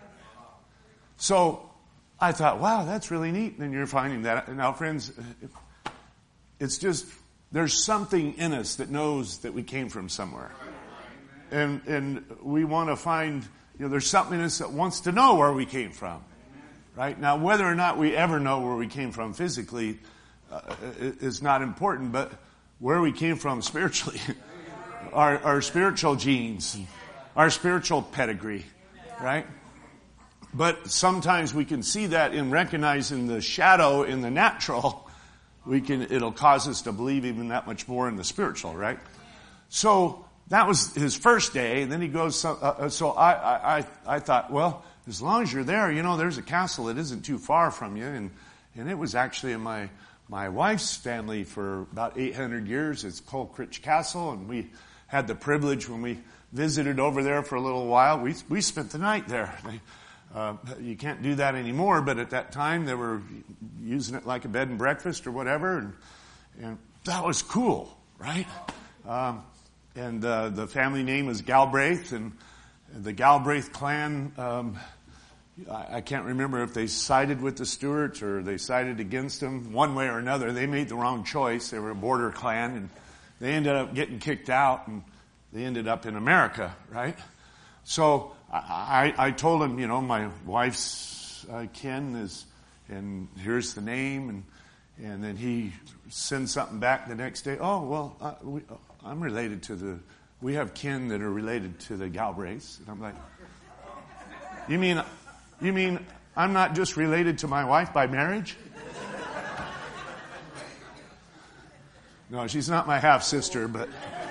Speaker 1: So I thought, wow, that's really neat. And you're finding that. Now, friends, it's just, there's something in us that knows that we came from somewhere. And we want to find, there's something in us that wants to know where we came from. Right? Now, whether or not we ever know where we came from physically is not important, but where we came from spiritually, our spiritual genes, our spiritual pedigree, right? But sometimes we can see that in recognizing the shadow in the natural. It'll cause us to believe even that much more in the spiritual, right? So that was his first day, and then he goes. So I thought, well, as long as you're there, there's a castle that isn't too far from you, and it was actually in my wife's family for about 800 years. It's Colcrich Castle, and we had the privilege when we visited over there for a little while. We spent the night there. You can't do that anymore, but at that time they were using it like a bed and breakfast or whatever, and that was cool, right? And the family name was Galbraith, and the Galbraith clan, I can't remember if they sided with the Stuarts or they sided against them. One way or another, they made the wrong choice. They were a border clan, and they ended up getting kicked out, and they ended up in America, right? So I told him, my wife's kin is, and here's the name, and then he sends something back the next day. Oh, well, I'm related we have kin that are related to the Galbraiths. And I'm like, you mean I'm not just related to my wife by marriage? No, she's not my half-sister, but...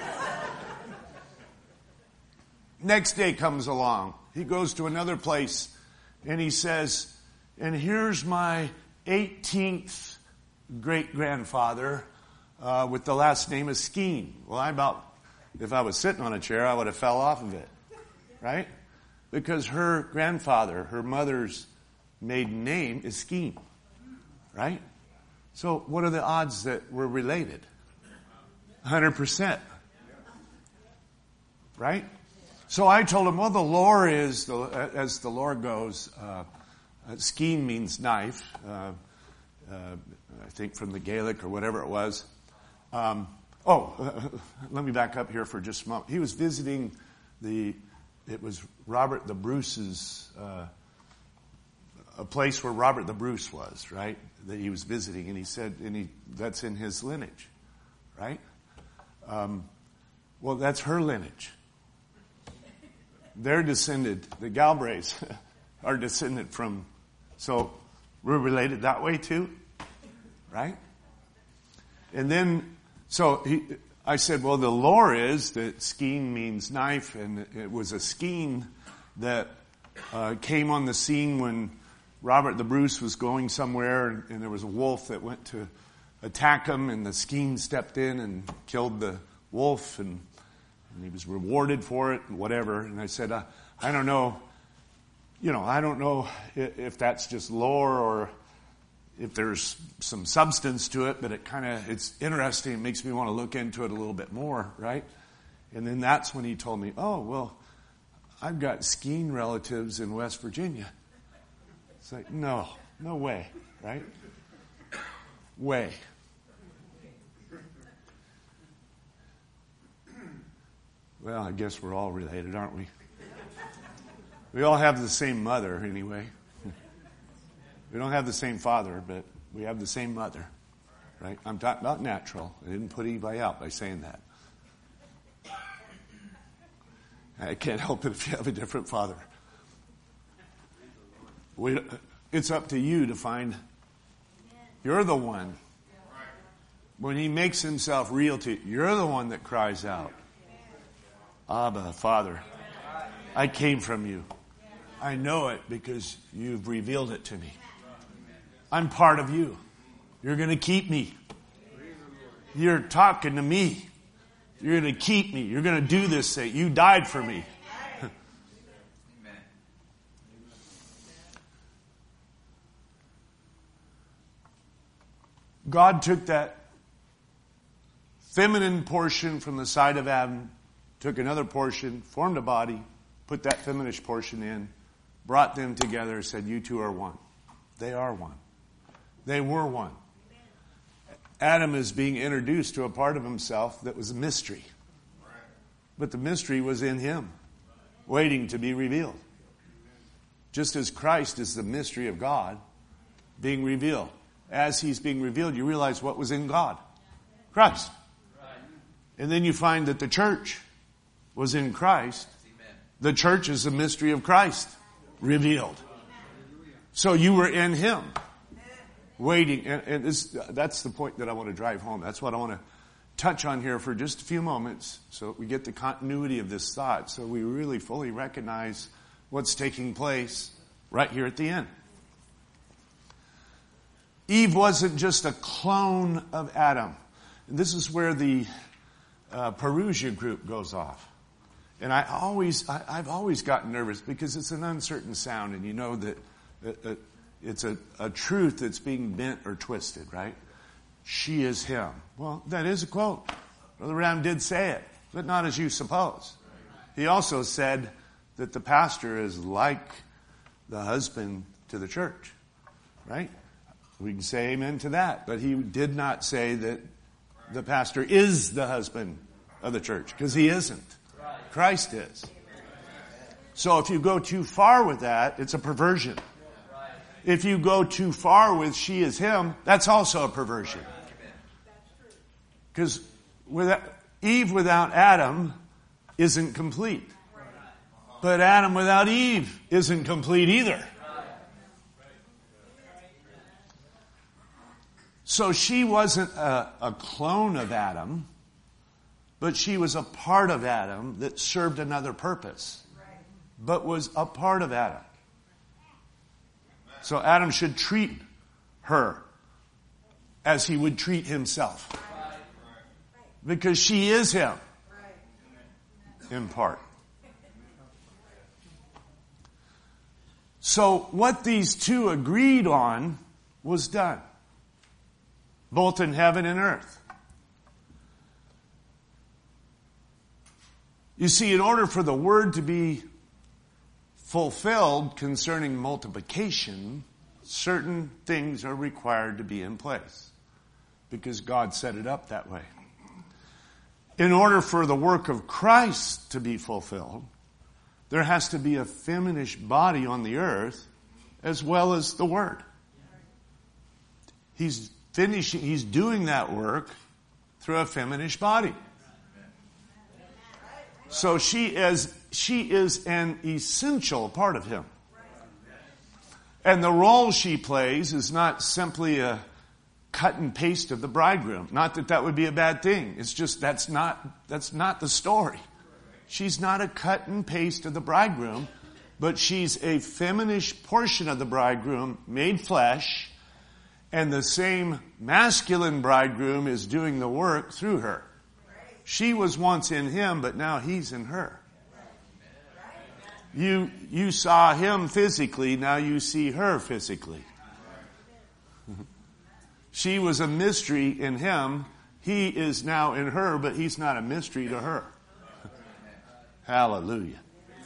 Speaker 1: Next day comes along. He goes to another place, and he says, and here's my 18th great-grandfather with the last name of Skeen. Well, if I was sitting on a chair, I would have fell off of it, right? Because her grandfather, her mother's maiden name is Skeen, right? So what are the odds that we're related? 100%, right? So I told him, well, the lore is, as the lore goes, Skeen means knife, I think from the Gaelic or whatever it was. Let me back up here for just a moment. He was visiting it was Robert the Bruce's, a place where Robert the Bruce was, right? That he was visiting, and he said, that's in his lineage, right? Well, that's her lineage. They're descended, the Galbraiths are descended from, so we're related that way too, right? And then, I said, well, the lore is that Skeen means knife, and it was a Skeen that came on the scene when Robert the Bruce was going somewhere, and there was a wolf that went to attack him, and the skein stepped in and killed the wolf, and he was rewarded for it, and whatever. And I said, I don't know, I don't know if that's just lore or if there's some substance to it, but it's interesting. It makes me want to look into it a little bit more, right? And then that's when he told me, oh, well, I've got skiing relatives in West Virginia. It's like, no way, right? Way. Well, I guess we're all related, aren't we? We all have the same mother anyway. We don't have the same father, but we have the same mother, right? I'm talking about natural. I didn't put anybody out by saying that. I can't help it if you have a different father. It's up to you to find. You're the one. When he makes himself real to you, you're the one that cries out, Abba, Father, I came from you. I know it because you've revealed it to me. I'm part of you. You're going to keep me. You're talking to me. You're going to keep me. You're going to do this thing. You died for me. God took that feminine portion from the side of Adam, took another portion, formed a body, put that feminine portion in, brought them together, said, you two are one. They are one. They were one. Adam is being introduced to a part of himself that was a mystery. But the mystery was in him, waiting to be revealed. Just as Christ is the mystery of God being revealed. As he's being revealed, you realize what was in God. Christ. And then you find that the church was in Christ. The church is the mystery of Christ revealed. So you were in him. Waiting. And that's the point that I want to drive home. That's what I want to touch on here for just a few moments so we get the continuity of this thought so we really fully recognize what's taking place right here at the end. Eve wasn't just a clone of Adam. And this is where the Perusia group goes off. And I've always gotten nervous because it's an uncertain sound, and you know that it's a truth that's being bent or twisted, right? She is him. Well, that is a quote. Brother Ram did say it, but not as you suppose. He also said that the pastor is like the husband to the church, right? We can say amen to that, but he did not say that the pastor is the husband of the church, because he isn't. Christ is. So if you go too far with that, it's a perversion. If you go too far with she is him, that's also a perversion. Because Eve without Adam isn't complete. But Adam without Eve isn't complete either. So she wasn't a clone of Adam, but she was a part of Adam that served another purpose, but was a part of Adam. So Adam should treat her as he would treat himself. Because she is him. In part. So what these two agreed on was done. Both in heaven and earth. You see, in order for the word to be fulfilled concerning multiplication, certain things are required to be in place. Because God set it up that way. In order for the work of Christ to be fulfilled, there has to be a feminished body on the earth as well as the Word. He's doing that work through a feminished body. So she is an essential part of him. And the role she plays is not simply a cut and paste of the bridegroom. Not that that would be a bad thing. It's just that's not the story. She's not a cut and paste of the bridegroom, but she's a feminine portion of the bridegroom made flesh, And the same masculine bridegroom is doing the work through her. She was once in him, but now he's in her. You saw him physically, now you see her physically. She was a mystery in him. He is now in her, but he's not a mystery to her. Hallelujah.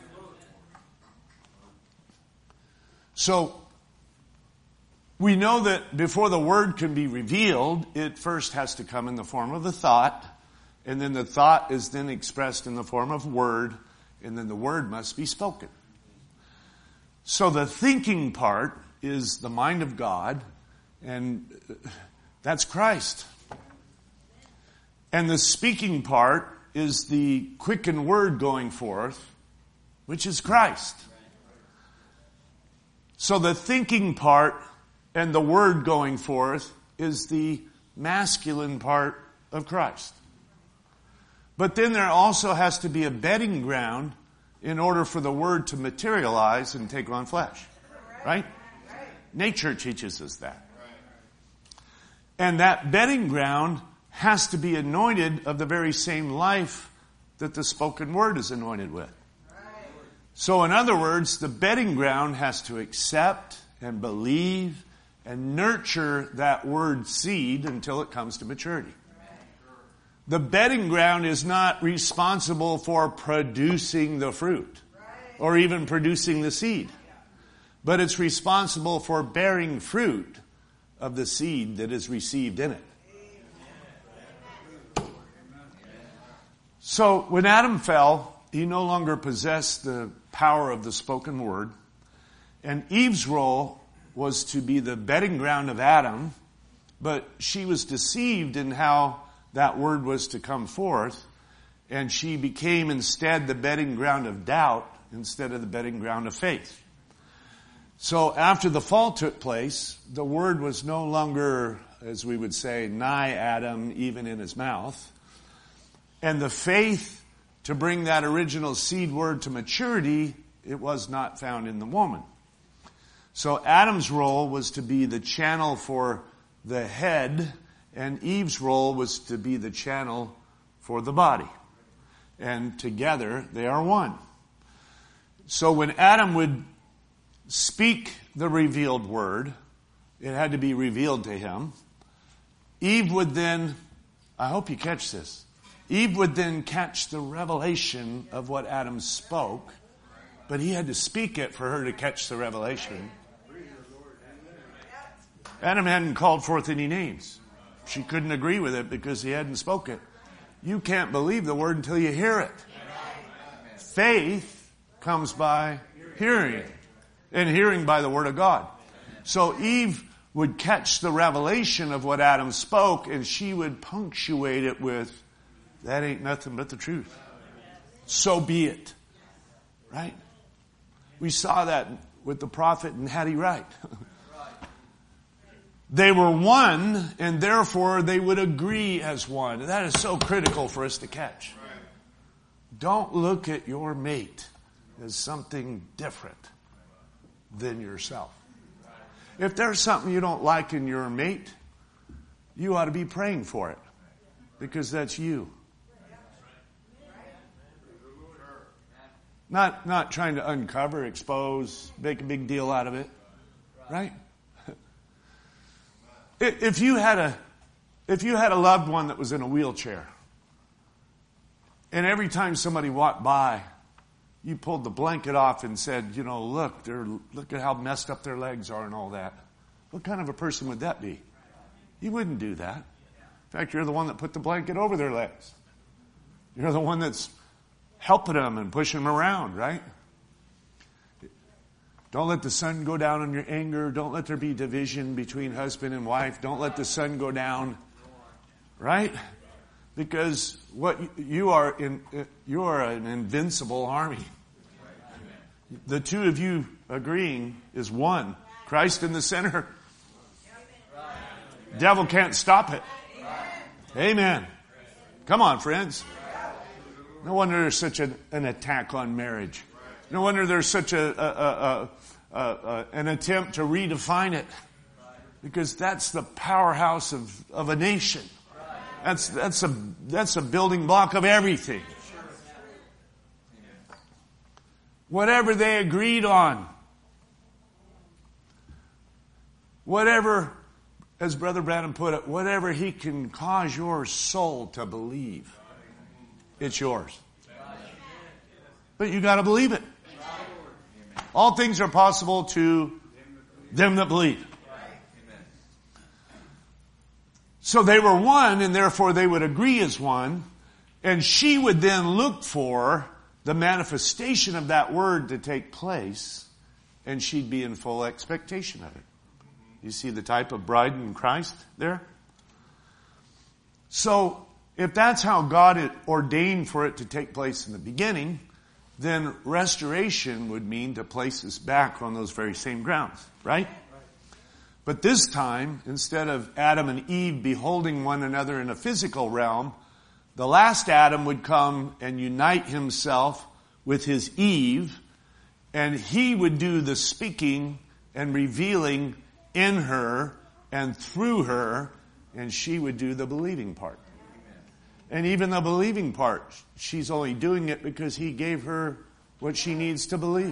Speaker 1: So, we know that before the word can be revealed, it first has to come in the form of a thought, and then the thought is then expressed in the form of word, and then the word must be spoken. So the thinking part is the mind of God, and that's Christ. And the speaking part is the quickened word going forth, which is Christ. So the thinking part and the word going forth is the masculine part of Christ. But then there also has to be a bedding ground in order for the word to materialize and take on flesh. Right? Nature teaches us that. And that bedding ground has to be anointed of the very same life that the spoken word is anointed with. So in other words, the bedding ground has to accept and believe and nurture that word seed until it comes to maturity. The bedding ground is not responsible for producing the fruit or even producing the seed, but it's responsible for bearing fruit of the seed that is received in it. So when Adam fell, he no longer possessed the power of the spoken word, and Eve's role was to be the bedding ground of Adam, but she was deceived in how that word was to come forth, and she became instead the bedding ground of doubt instead of the bedding ground of faith. So after the fall took place, the word was no longer, as we would say, nigh Adam, even in his mouth. And the faith to bring that original seed word to maturity, it was not found in the woman. So Adam's role was to be the channel for the head, and Eve's role was to be the channel for the body. And together they are one. So when Adam would speak the revealed word, it had to be revealed to him. Eve would then, I hope you catch this, Eve would then catch the revelation of what Adam spoke, but he had to speak it for her to catch the revelation. Adam hadn't called forth any names. She couldn't agree with it because he hadn't spoken it. You can't believe the word until you hear it. Faith comes by hearing, and hearing by the word of God. So Eve would catch the revelation of what Adam spoke, and she would punctuate it with, that ain't nothing but the truth. So be it. Right? We saw that with the prophet and Hattie Wright. They were one, and therefore they would agree as one. That is so critical for us to catch. Don't look at your mate as something different than yourself. If there's something you don't like in your mate, you ought to be praying for it, because that's you. Not trying to uncover, expose, make a big deal out of it. Right? If you had a loved one that was in a wheelchair, and every time somebody walked by, you pulled the blanket off and said, you know, look at how messed up their legs are and all that. What kind of a person would that be? You wouldn't do that. In fact, you're the one that put the blanket over their legs. You're the one that's helping them and pushing them around, right? Don't let the sun go down on your anger. Don't let there be division between husband and wife. Don't let the sun go down, right? Because you are an invincible army. The two of you agreeing is one. Christ in the center. Devil can't stop it. Amen. Come on, friends. No wonder there's such an attack on marriage. No wonder there's such an attempt to redefine it. Because that's the powerhouse of a nation. That's a building block of everything. Whatever they agreed on. Whatever, as Brother Branham put it, whatever he can cause your soul to believe, it's yours. But you got to believe it. All things are possible to them that believe. So they were one, and therefore they would agree as one, and she would then look for the manifestation of that word to take place, and she'd be in full expectation of it. You see the type of bride in Christ there? So, if that's how God had ordained for it to take place in the beginning, then restoration would mean to place us back on those very same grounds, right? But this time, instead of Adam and Eve beholding one another in a physical realm, the last Adam would come and unite himself with his Eve, and he would do the speaking and revealing in her and through her, and she would do the believing part. And even the believing part, she's only doing it because he gave her what she needs to believe.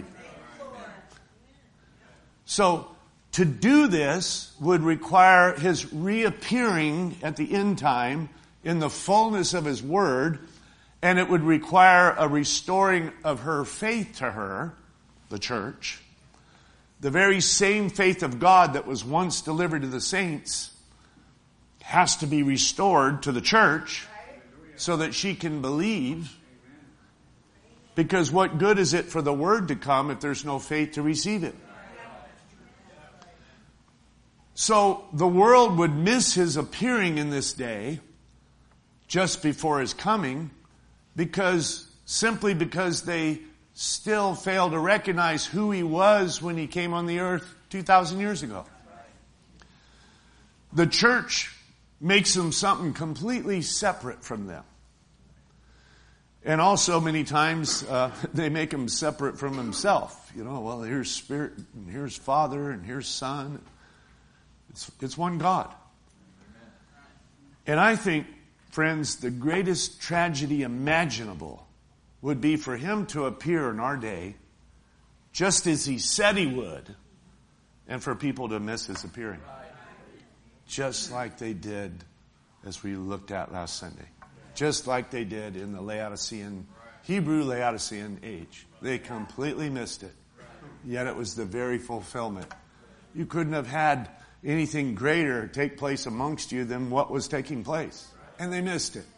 Speaker 1: So, to do this would require his reappearing at the end time in the fullness of his word, and it would require a restoring of her faith to her, the church. The very same faith of God that was once delivered to the saints has to be restored to the church so that she can believe. Because what good is it for the word to come if there's no faith to receive it? So the world would miss his appearing in this day just before his coming simply because they still fail to recognize who he was when he came on the earth 2,000 years ago. The church makes him something completely separate from them. And also many times they make him separate from himself. Well, here's Spirit, and here's Father, and here's Son. It's one God. And I think, friends, the greatest tragedy imaginable would be for him to appear in our day just as he said he would, and for people to miss his appearing. Just like they did as we looked at last Sunday. Just like they did in the Hebrew Laodicean age. They completely missed it. Yet it was the very fulfillment. You couldn't have had anything greater take place amongst you than what was taking place. And they missed it.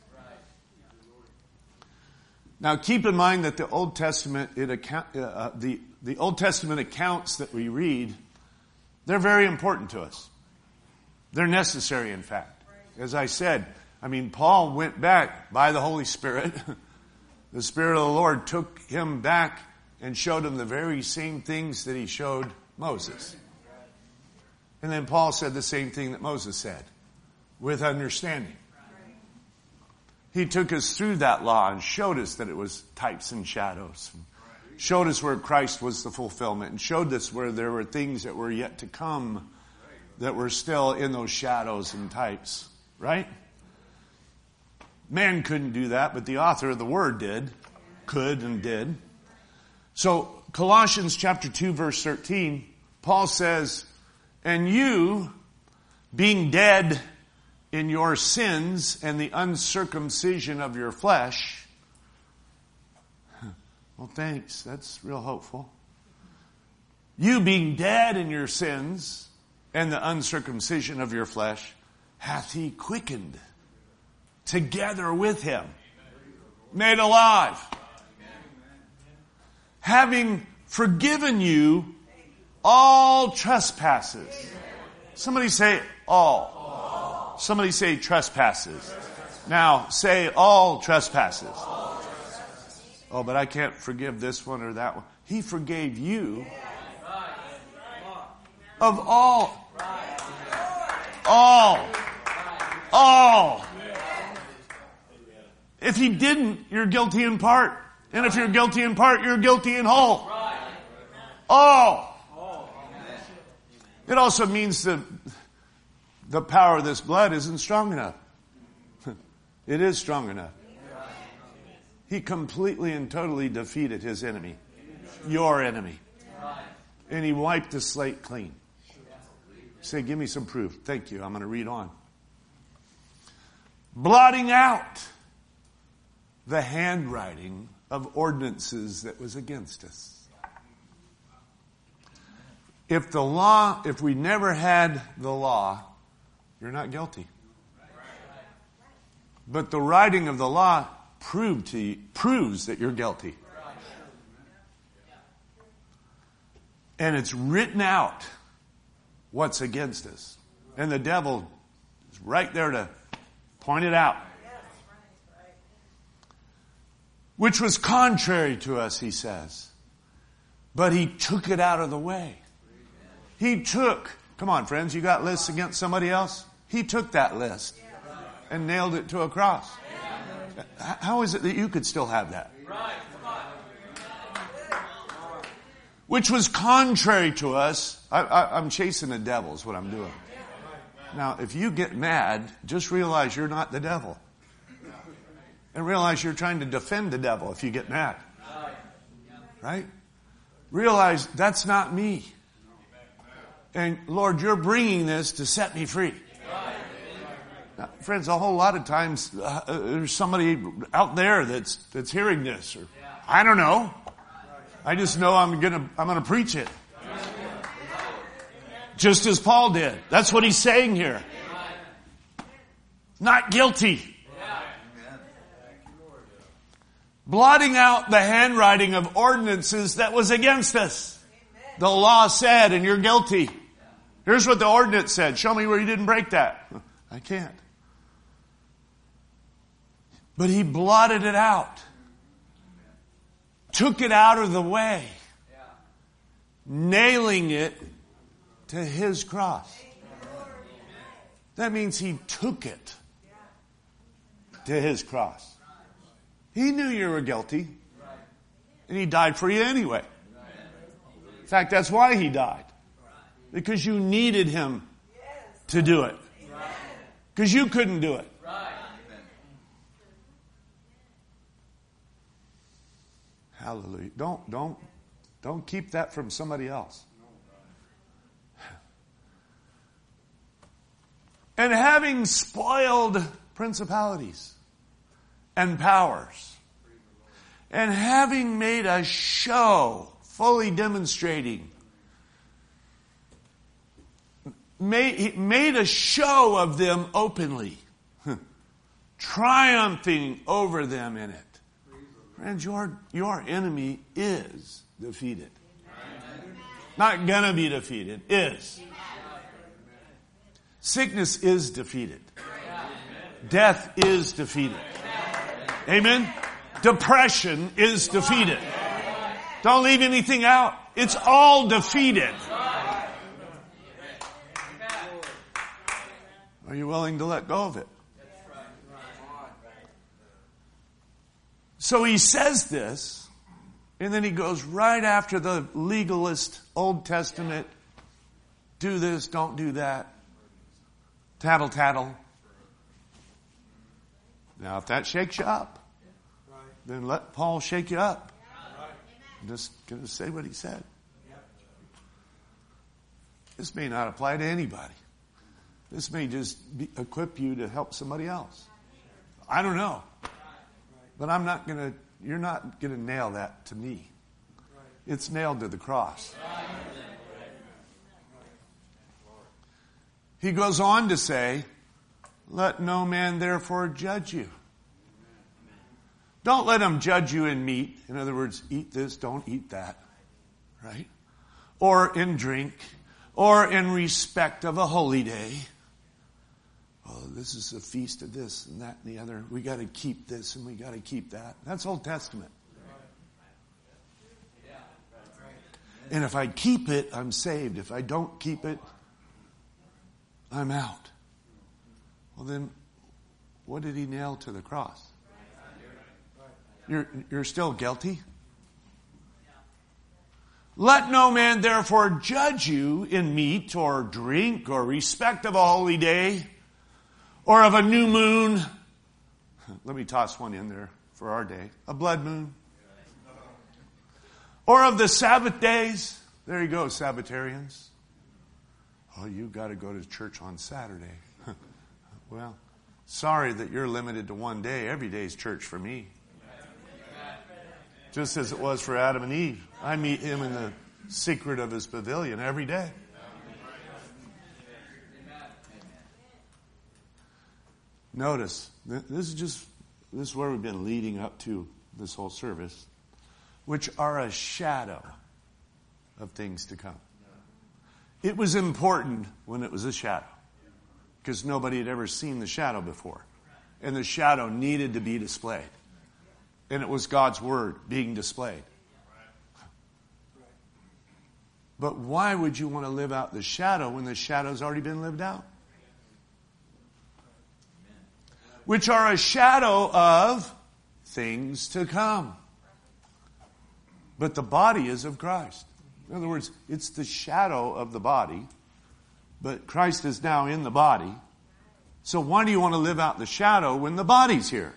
Speaker 1: Now keep in mind that the Old Testament, the Old Testament accounts that we read, they're very important to us. They're necessary, in fact. As I said, Paul went back by the Holy Spirit. The Spirit of the Lord took him back and showed him the very same things that he showed Moses. And then Paul said the same thing that Moses said, with understanding. He took us through that law and showed us that it was types and shadows. Showed us where Christ was the fulfillment, and showed us where there were things that were yet to come that were still in those shadows and types. Right? Man couldn't do that, but the author of the Word could and did. So Colossians chapter 2 verse 13, Paul says, "And you, being dead in your sins and the uncircumcision of your flesh." Well, thanks. That's real hopeful. "You being dead in your sins and the uncircumcision of your flesh, hath he quickened together with him, made alive, having forgiven you all trespasses." Somebody say all. Somebody say trespasses. Now say all trespasses. Oh, but I can't forgive this one or that one. He forgave you of all. All. If he didn't, you're guilty in part. And if you're guilty in part, you're guilty in whole. All. It also means the power of this blood isn't strong enough. It is strong enough. He completely and totally defeated his enemy. Your enemy. And he wiped the slate clean. Say, give me some proof. Thank you. I'm going to read on. Blotting out the handwriting of ordinances that was against us. If we never had the law, you're not guilty. But the writing of the law proves that you're guilty. And it's written out what's against us. And the devil is right there to point it out. Which was contrary to us, he says. But he took it out of the way. Come on friends, you got lists against somebody else? He took that list and nailed it to a cross. How is it that you could still have that? Which was contrary to us. I'm chasing the devil is what I'm doing. Now, if you get mad, just realize you're not the devil. And realize you're trying to defend the devil if you get mad. Right? Realize that's not me. And Lord, you're bringing this to set me free. Now, friends, a whole lot of times there's somebody out there that's hearing this, or I don't know. I just know I'm gonna preach it, just as Paul did. That's what he's saying here. Not guilty. Blotting out the handwriting of ordinances that was against us. The law said, and you're guilty. Here's what the ordinance said. Show me where you didn't break that. I can't. But he blotted it out. Took it out of the way. Nailing it to his cross. That means he took it to his cross. He knew you were guilty. And he died for you anyway. In fact, that's why he died. Because you needed him to do it. Because you couldn't do it. Hallelujah. Don't keep that from somebody else. And having spoiled principalities and powers, and having made a show, fully demonstrating, made a show of them openly, triumphing over them in it. Friends, your enemy is defeated. Not gonna be defeated, is. Sickness is defeated. Death is defeated. Amen? Depression is defeated. Don't leave anything out. It's all defeated. Are you willing to let go of it? So he says this, and then he goes right after the legalist Old Testament, do this, don't do that, tattle, tattle. Now, if that shakes you up, then let Paul shake you up. I'm just going to say what he said. This may not apply to anybody. This may just equip you to help somebody else. I don't know. But you're not going to nail that to me. It's nailed to the cross. He goes on to say, let no man therefore judge you. Don't let him judge you in meat. In other words, eat this, don't eat that. Right? Or in drink. Or in respect of a holy day. Oh, this is a feast of this and that and the other. We got to keep this and we got to keep that. That's Old Testament. And if I keep it, I'm saved. If I don't keep it, I'm out. Well then, what did he nail to the cross? You're still guilty? Let no man therefore judge you in meat or drink or respect of a holy day or of a new moon. Let me toss one in there for our day. A blood moon. Or of the Sabbath days. There you go, Sabbatarians. Oh, you've got to go to church on Saturday. Well, sorry that you're limited to one day. Every day is church for me. Just as it was for Adam and Eve. I meet him in the secret of his pavilion every day. Notice, this is where we've been leading up to this whole service, which are a shadow of things to come. It was important when it was a shadow, because nobody had ever seen the shadow before. And the shadow needed to be displayed. And it was God's word being displayed. But why would you want to live out the shadow when the shadow's already been lived out? Which are a shadow of things to come. But the body is of Christ. In other words, it's the shadow of the body, but Christ is now in the body. So why do you want to live out the shadow when the body's here?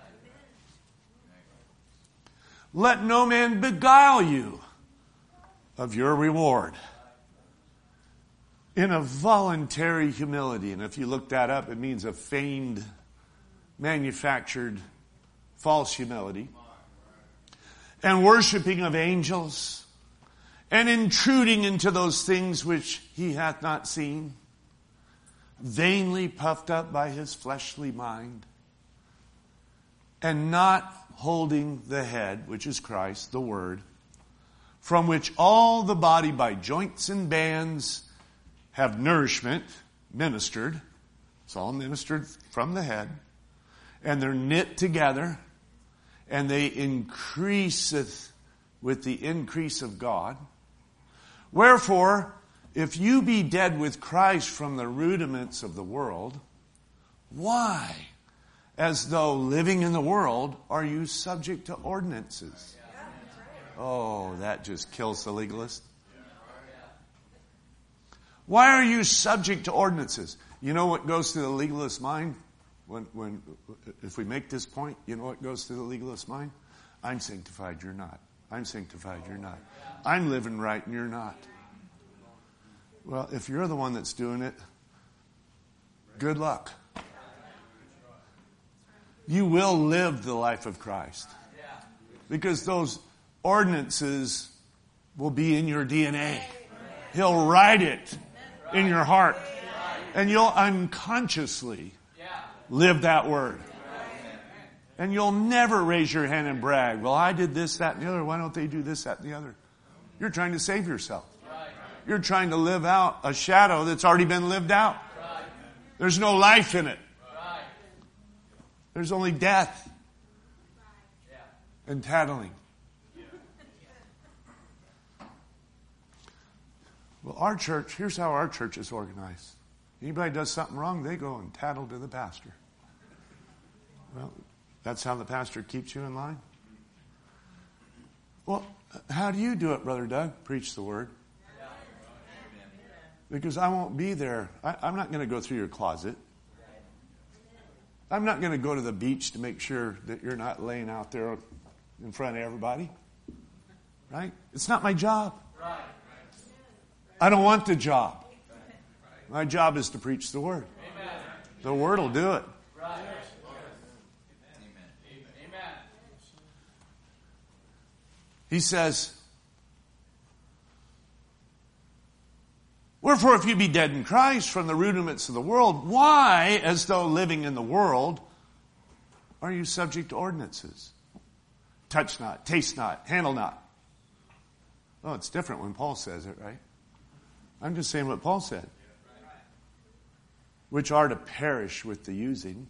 Speaker 1: Let no man beguile you of your reward. In a voluntary humility. And if you look that up, it means a feigned, manufactured, false humility. And worshiping of angels. And intruding into those things which he hath not seen. Vainly puffed up by his fleshly mind. And not holding the head, which is Christ, the Word, from which all the body by joints and bands have nourishment, ministered. It's all ministered from the head. And they're knit together. And they increaseth with the increase of God. Wherefore, if you be dead with Christ from the rudiments of the world, why, as though living in the world, are you subject to ordinances? Oh, that just kills the legalist. Why are you subject to ordinances? You know what goes through the legalist's mind? If we make this point, you know what goes through the legalist's mind? I'm sanctified, you're not. I'm sanctified, you're not. I'm living right and you're not. Well, if you're the one that's doing it, good luck. You will live the life of Christ. Because those ordinances will be in your DNA. He'll write it in your heart. And you'll unconsciously live that word. And you'll never raise your hand and brag, well, I did this, that, and the other. Why don't they do this, that, and the other? You're trying to save yourself. You're trying to live out a shadow that's already been lived out. There's no life in it. There's only death and tattling. Well, our church, here's how our church is organized. Anybody does something wrong, they go and tattle to the pastor. Well, that's how the pastor keeps you in line. Well, how do you do it, Brother Doug? Preach the word. Because I won't be there. I'm not going to go through your closet. I'm not going to go to the beach to make sure that you're not laying out there in front of everybody. Right? It's not my job. I don't want the job. My job is to preach the word. The word will do it. He says, wherefore, if you be dead in Christ from the rudiments of the world, why, as though living in the world, are you subject to ordinances? Touch not, taste not, handle not. Oh, it's different when Paul says it, right? I'm just saying what Paul said. Which are to perish with the using.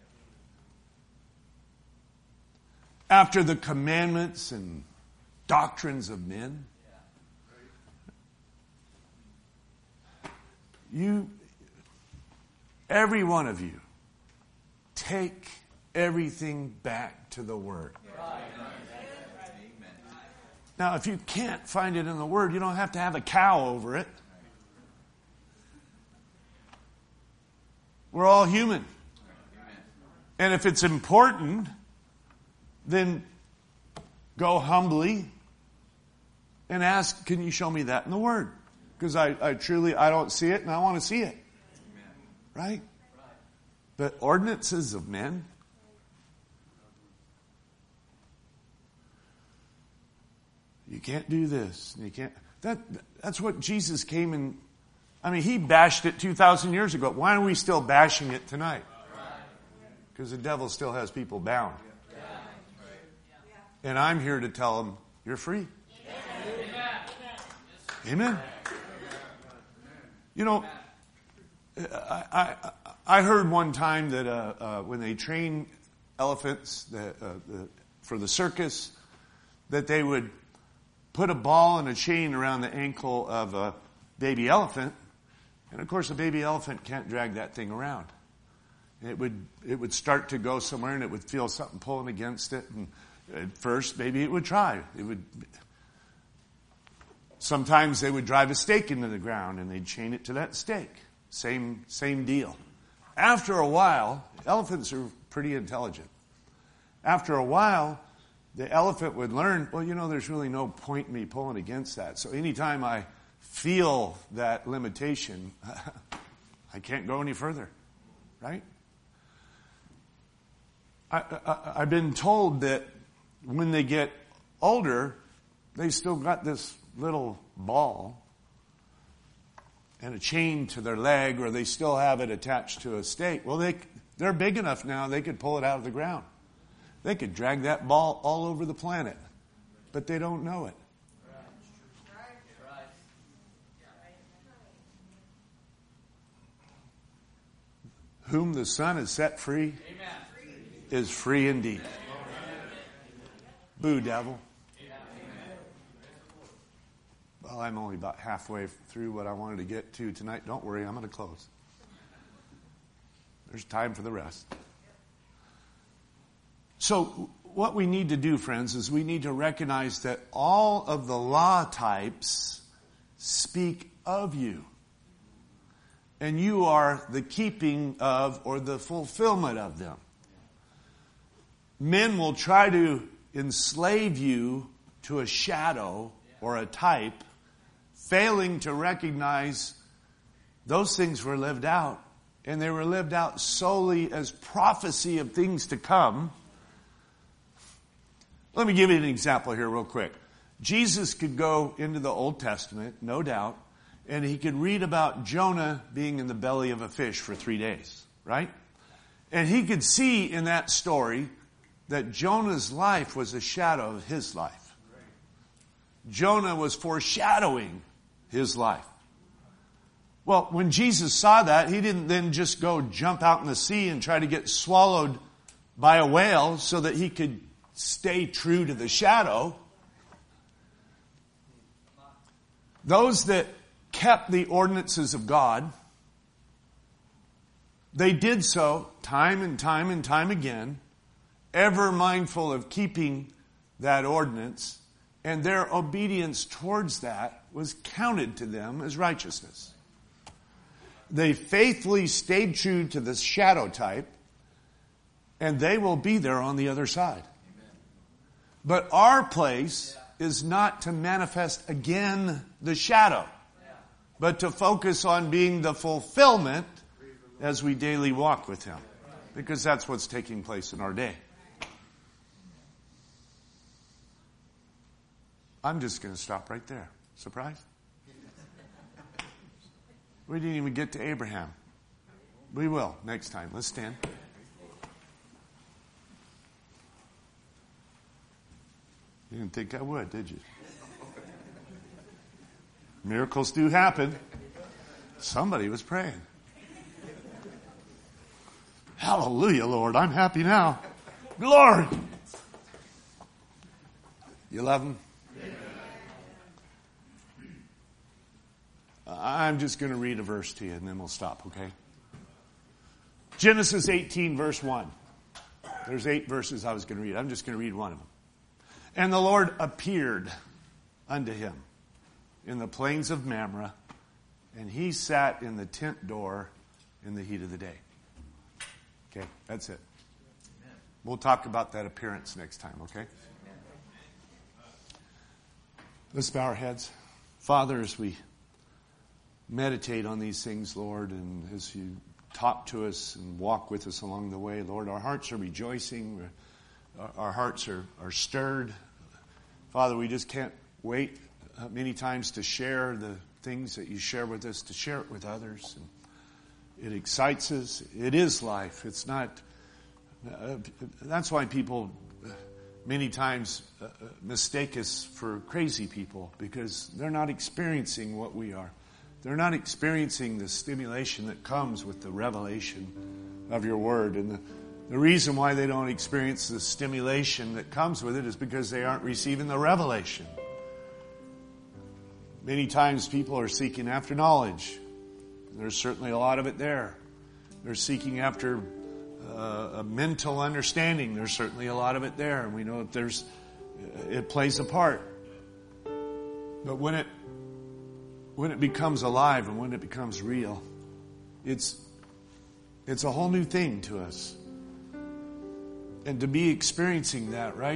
Speaker 1: After the commandments and doctrines of men. Every one of you, take everything back to the Word. Now, if you can't find it in the Word, you don't have to have a cow over it. We're all human. And if it's important, then go humbly and ask, can you show me that in the Word? Because I don't see it and I want to see it. Right? But ordinances of men, you can't do this. You can't. That's what Jesus came and, he bashed it 2,000 years ago. Why are we still bashing it tonight? Because the devil still has people bound. And I'm here to tell them, you're free. Amen. You know, I heard one time that when they train elephants for the circus, that they would put a ball and a chain around the ankle of a baby elephant. And of course, a baby elephant can't drag that thing around. It would start to go somewhere and it would feel something pulling against it. And at first, maybe it would try. Sometimes they would drive a stake into the ground and they'd chain it to that stake. Same deal. After a while, elephants are pretty intelligent. After a while, the elephant would learn, there's really no point in me pulling against that. So anytime I feel that limitation, I can't go any further. Right? I've been told that when they get older, they still got this little ball and a chain to their leg, or they still have it attached to a stake. Well, they're big enough now, they could pull it out of the ground. They could drag that ball all over the planet, but they don't know it. Whom the Son has set free is free indeed. Boo, devil. Well, I'm only about halfway through what I wanted to get to tonight. Don't worry, I'm going to close. There's time for the rest. So what we need to do, friends, is we need to recognize that all of the law types speak of you. And you are the keeping of or the fulfillment of them. Men will try to enslave you to a shadow or a type, failing to recognize those things were lived out. And they were lived out solely as prophecy of things to come. Let me give you an example here real quick. Jesus could go into the Old Testament, no doubt, and he could read about Jonah being in the belly of a fish for 3 days, right? And he could see in that story that Jonah's life was a shadow of his life. Jonah was foreshadowing his life. Well, when Jesus saw that, he didn't then just go jump out in the sea and try to get swallowed by a whale so that he could stay true to the shadow. Those that kept the ordinances of God, they did so time and time and time again, ever mindful of keeping that ordinance, and their obedience towards that was counted to them as righteousness. They faithfully stayed true to the shadow type, and they will be there on the other side. But our place is not to manifest again the shadow, but to focus on being the fulfillment as we daily walk with Him. Because that's what's taking place in our day. I'm just going to stop right there. Surprise? We didn't even get to Abraham. We will next time. Let's stand. You didn't think I would, did you? Miracles do happen. Somebody was praying. Hallelujah, Lord. I'm happy now. Glory. You love Him? I'm just going to read a verse to you and then we'll stop, okay? Genesis 18, verse 1. There's 8 verses I was going to read. I'm just going to read one of them. And the Lord appeared unto him in the plains of Mamre, and he sat in the tent door in the heat of the day. Okay, that's it. We'll talk about that appearance next time, okay? Let's bow our heads. Father, as we meditate on these things, Lord, and as you talk to us and walk with us along the way, Lord, our hearts are rejoicing. Our hearts are stirred. Father, we just can't wait many times to share the things that you share with us, to share it with others. And it excites us. It is life. It's not... that's why people many times mistake us for crazy people, because they're not experiencing what we are. They're not experiencing the stimulation that comes with the revelation of your word. And the reason why they don't experience the stimulation that comes with it is because they aren't receiving the revelation. Many times people are seeking after knowledge. There's certainly a lot of it there. They're seeking after a mental understanding. There's certainly a lot of it there. And we know that it plays a part. But when it becomes alive and when it becomes real, it's a whole new thing to us. And to be experiencing that, right?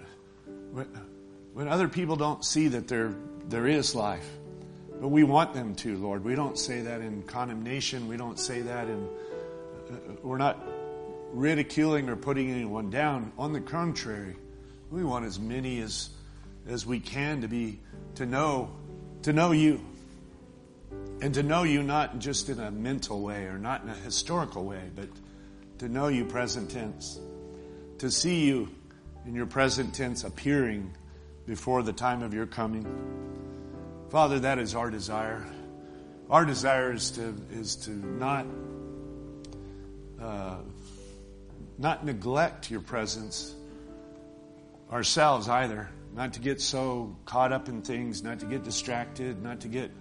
Speaker 1: When other people don't see that there is life, but we want them to, Lord. We don't say that in condemnation. We don't say that we're not ridiculing or putting anyone down. On the contrary, we want as many as we can to know you. And to know you not just in a mental way or not in a historical way, but to know you present tense. To see you in your present tense appearing before the time of your coming. Father, that is our desire. Our desire is to not neglect your presence ourselves either. Not to get so caught up in things, not to get distracted, not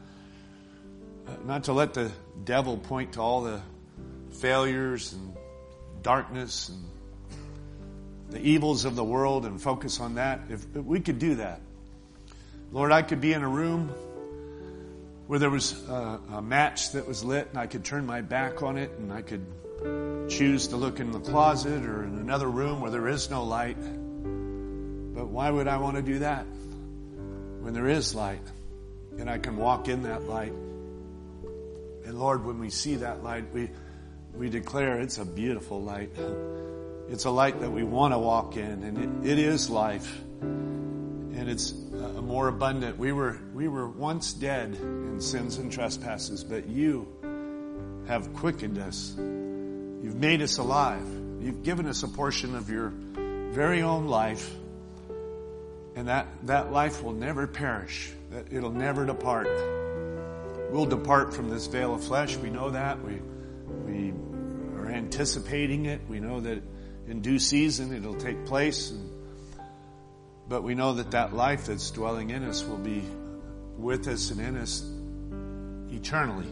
Speaker 1: to let the devil point to all the failures and darkness and the evils of the world and focus on that. If we could do that, Lord, I could be in a room where there was a match that was lit and I could turn my back on it and I could choose to look in the closet or in another room where there is no light. But why would I want to do that when there is light and I can walk in that light? And Lord, when we see that light, we declare it's a beautiful light. It's a light that we want to walk in, and it is life. And it's more abundant. We were once dead in sins and trespasses, but you have quickened us. You've made us alive. You've given us a portion of your very own life. And that life will never perish. It'll never depart. We'll depart from this veil of flesh. We know that. We are anticipating it. We know that in due season it'll take place. But we know that life that's dwelling in us will be with us and in us eternally.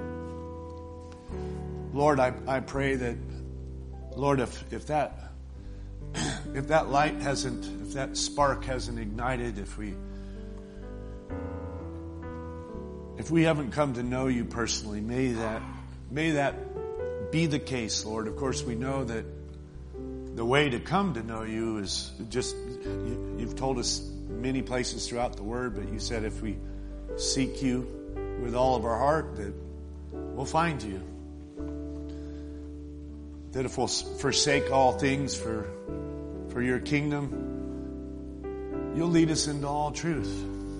Speaker 1: Lord, I pray that, Lord, if that light hasn't, if that spark hasn't ignited, if we haven't come to know you personally, may that be the case, Lord. Of course, we know that the way to come to know you is just, you've told us many places throughout the Word, but you said if we seek you with all of our heart, that we'll find you. That if we'll forsake all things for your kingdom, you'll lead us into all truth.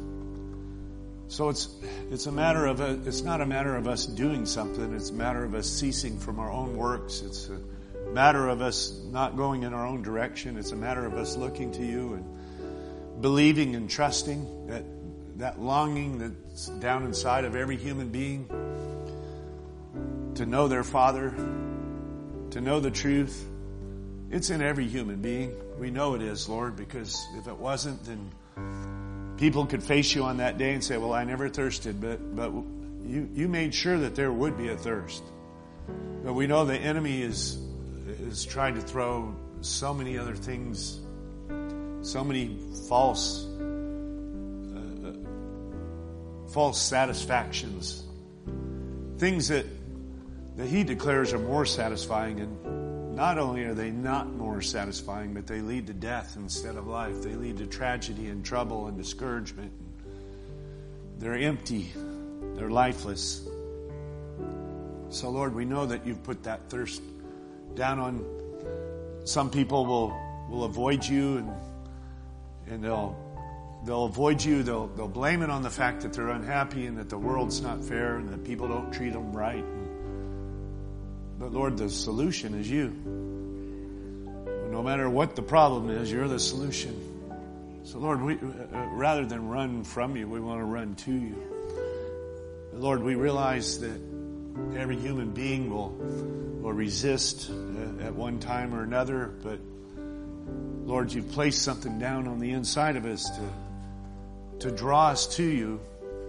Speaker 1: So it's not a matter of us doing something. It's a matter of us ceasing from our own works. It's a matter of us not going in our own direction. It's a matter of us looking to you and believing and trusting that longing that's down inside of every human being to know their Father, to know the truth. It's in every human being. We know it is, Lord, because if it wasn't, then people could face you on that day and say, well, I never thirsted, but you made sure that there would be a thirst. But we know the enemy is trying to throw so many other things, so many false false satisfactions, things that He declares are more satisfying, and not only are they not more satisfying, but they lead to death instead of life. They lead to tragedy and trouble and discouragement. They're empty. They're lifeless. So Lord, we know that You've put that thirst down on some people. Will avoid You, and they'll avoid You. They'll blame it on the fact that they're unhappy and that the world's not fair and that people don't treat them right. But Lord, the solution is You. No matter what the problem is, You're the solution. So Lord, we rather than run from You, we want to run to You. Lord, we realize that every human being will resist at one time or another, but Lord, You've placed something down on the inside of us to draw us to You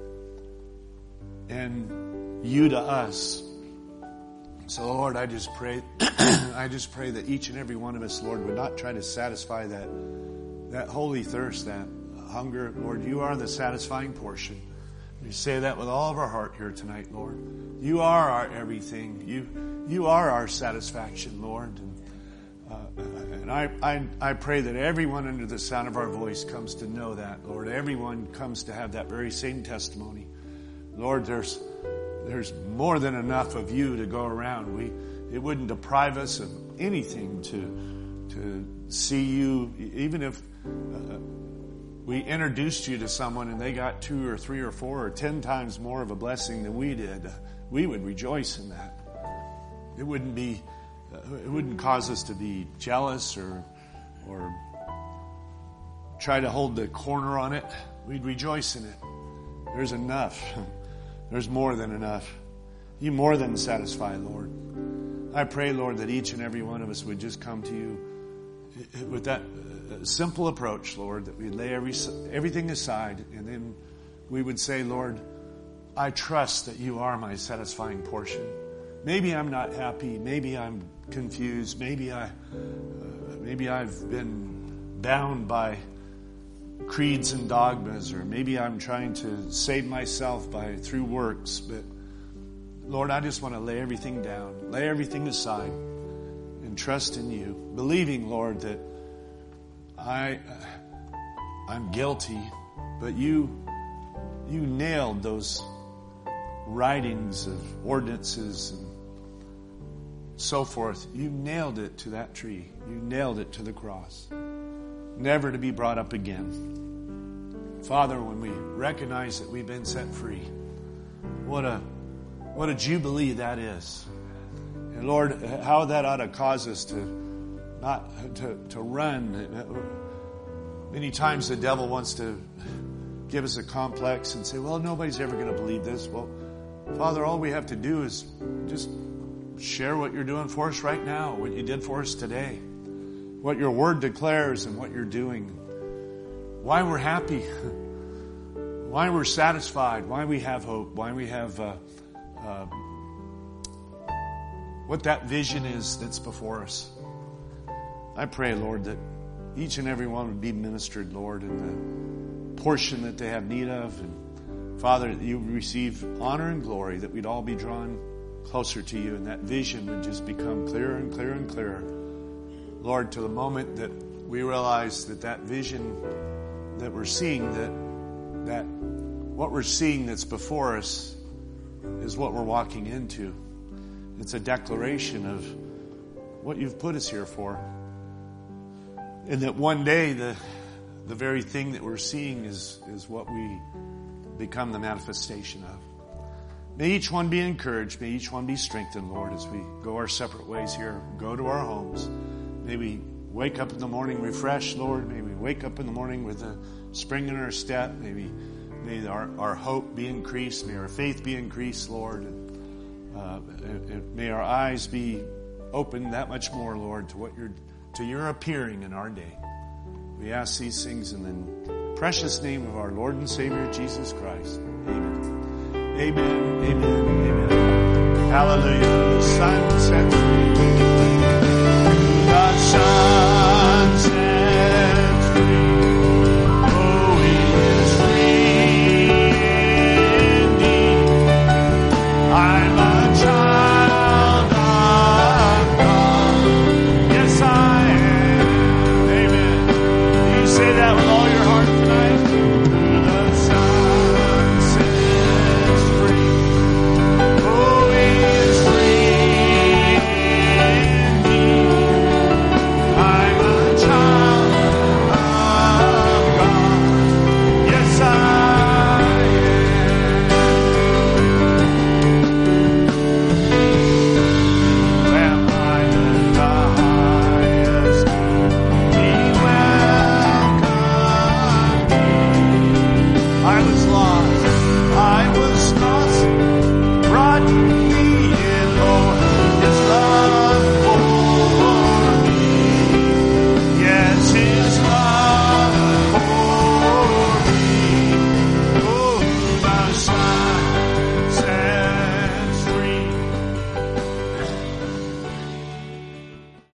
Speaker 1: and You to us. So Lord, I just pray that each and every one of us, Lord, would not try to satisfy that holy thirst, that hunger. Lord, You are the satisfying portion. We say that with all of our heart here tonight, Lord. You are our everything. You are our satisfaction, Lord. And I pray that everyone under the sound of our voice comes to know that, Lord. Everyone comes to have that very same testimony. Lord, there's more than enough of You to go around. It wouldn't deprive us of anything to see You, even if we introduced you to someone and they got 2 or 3 or 4 or 10 times more of a blessing than we did. We would rejoice in that. It wouldn't cause us to be jealous or try to hold the corner on it. We'd rejoice in it. There's enough. There's more than enough. You more than satisfy, Lord. I pray, Lord, that each and every one of us would just come to You with that simple approach, Lord, that we'd lay everything aside, and then we would say, Lord, I trust that You are my satisfying portion. Maybe I'm not happy. Maybe I'm confused. Maybe I've been bound by creeds and dogmas, or maybe I'm trying to save myself through works. But Lord, I just want to lay everything down, lay everything aside, and trust in You, believing, Lord, that I'm guilty, but You nailed those writings of ordinances and so forth. You nailed it to that tree. You nailed it to the cross, never to be brought up again. Father, when we recognize that we've been set free, what a jubilee that is. And Lord, how that ought to cause us to run. Many times the devil wants to give us a complex and say, well, nobody's ever going to believe this. Well, Father, all we have to do is just share what You're doing for us right now, what You did for us today, what Your Word declares and what You're doing, why we're happy, why we're satisfied, why we have hope, why we have what that vision is that's before us. I pray, Lord, that each and every one would be ministered, Lord, in the portion that they have need of. And Father, that You would receive honor and glory, that we'd all be drawn closer to You, and that vision would just become clearer and clearer and clearer. Lord, to the moment that we realize that vision that we're seeing, that what we're seeing that's before us is what we're walking into. It's a declaration of what You've put us here for. And that one day the very thing that we're seeing is what we become the manifestation of. May each one be encouraged. May each one be strengthened, Lord, as we go our separate ways here, go to our homes. May we wake up in the morning refreshed, Lord. May we wake up in the morning with a spring in our step. May our hope be increased. May our faith be increased, Lord. And may our eyes be opened that much more, Lord, to Your appearing in our day. We ask these things in the precious name of our Lord and Savior, Jesus Christ. Amen. Amen. Amen. Amen. Hallelujah. The sun sets free.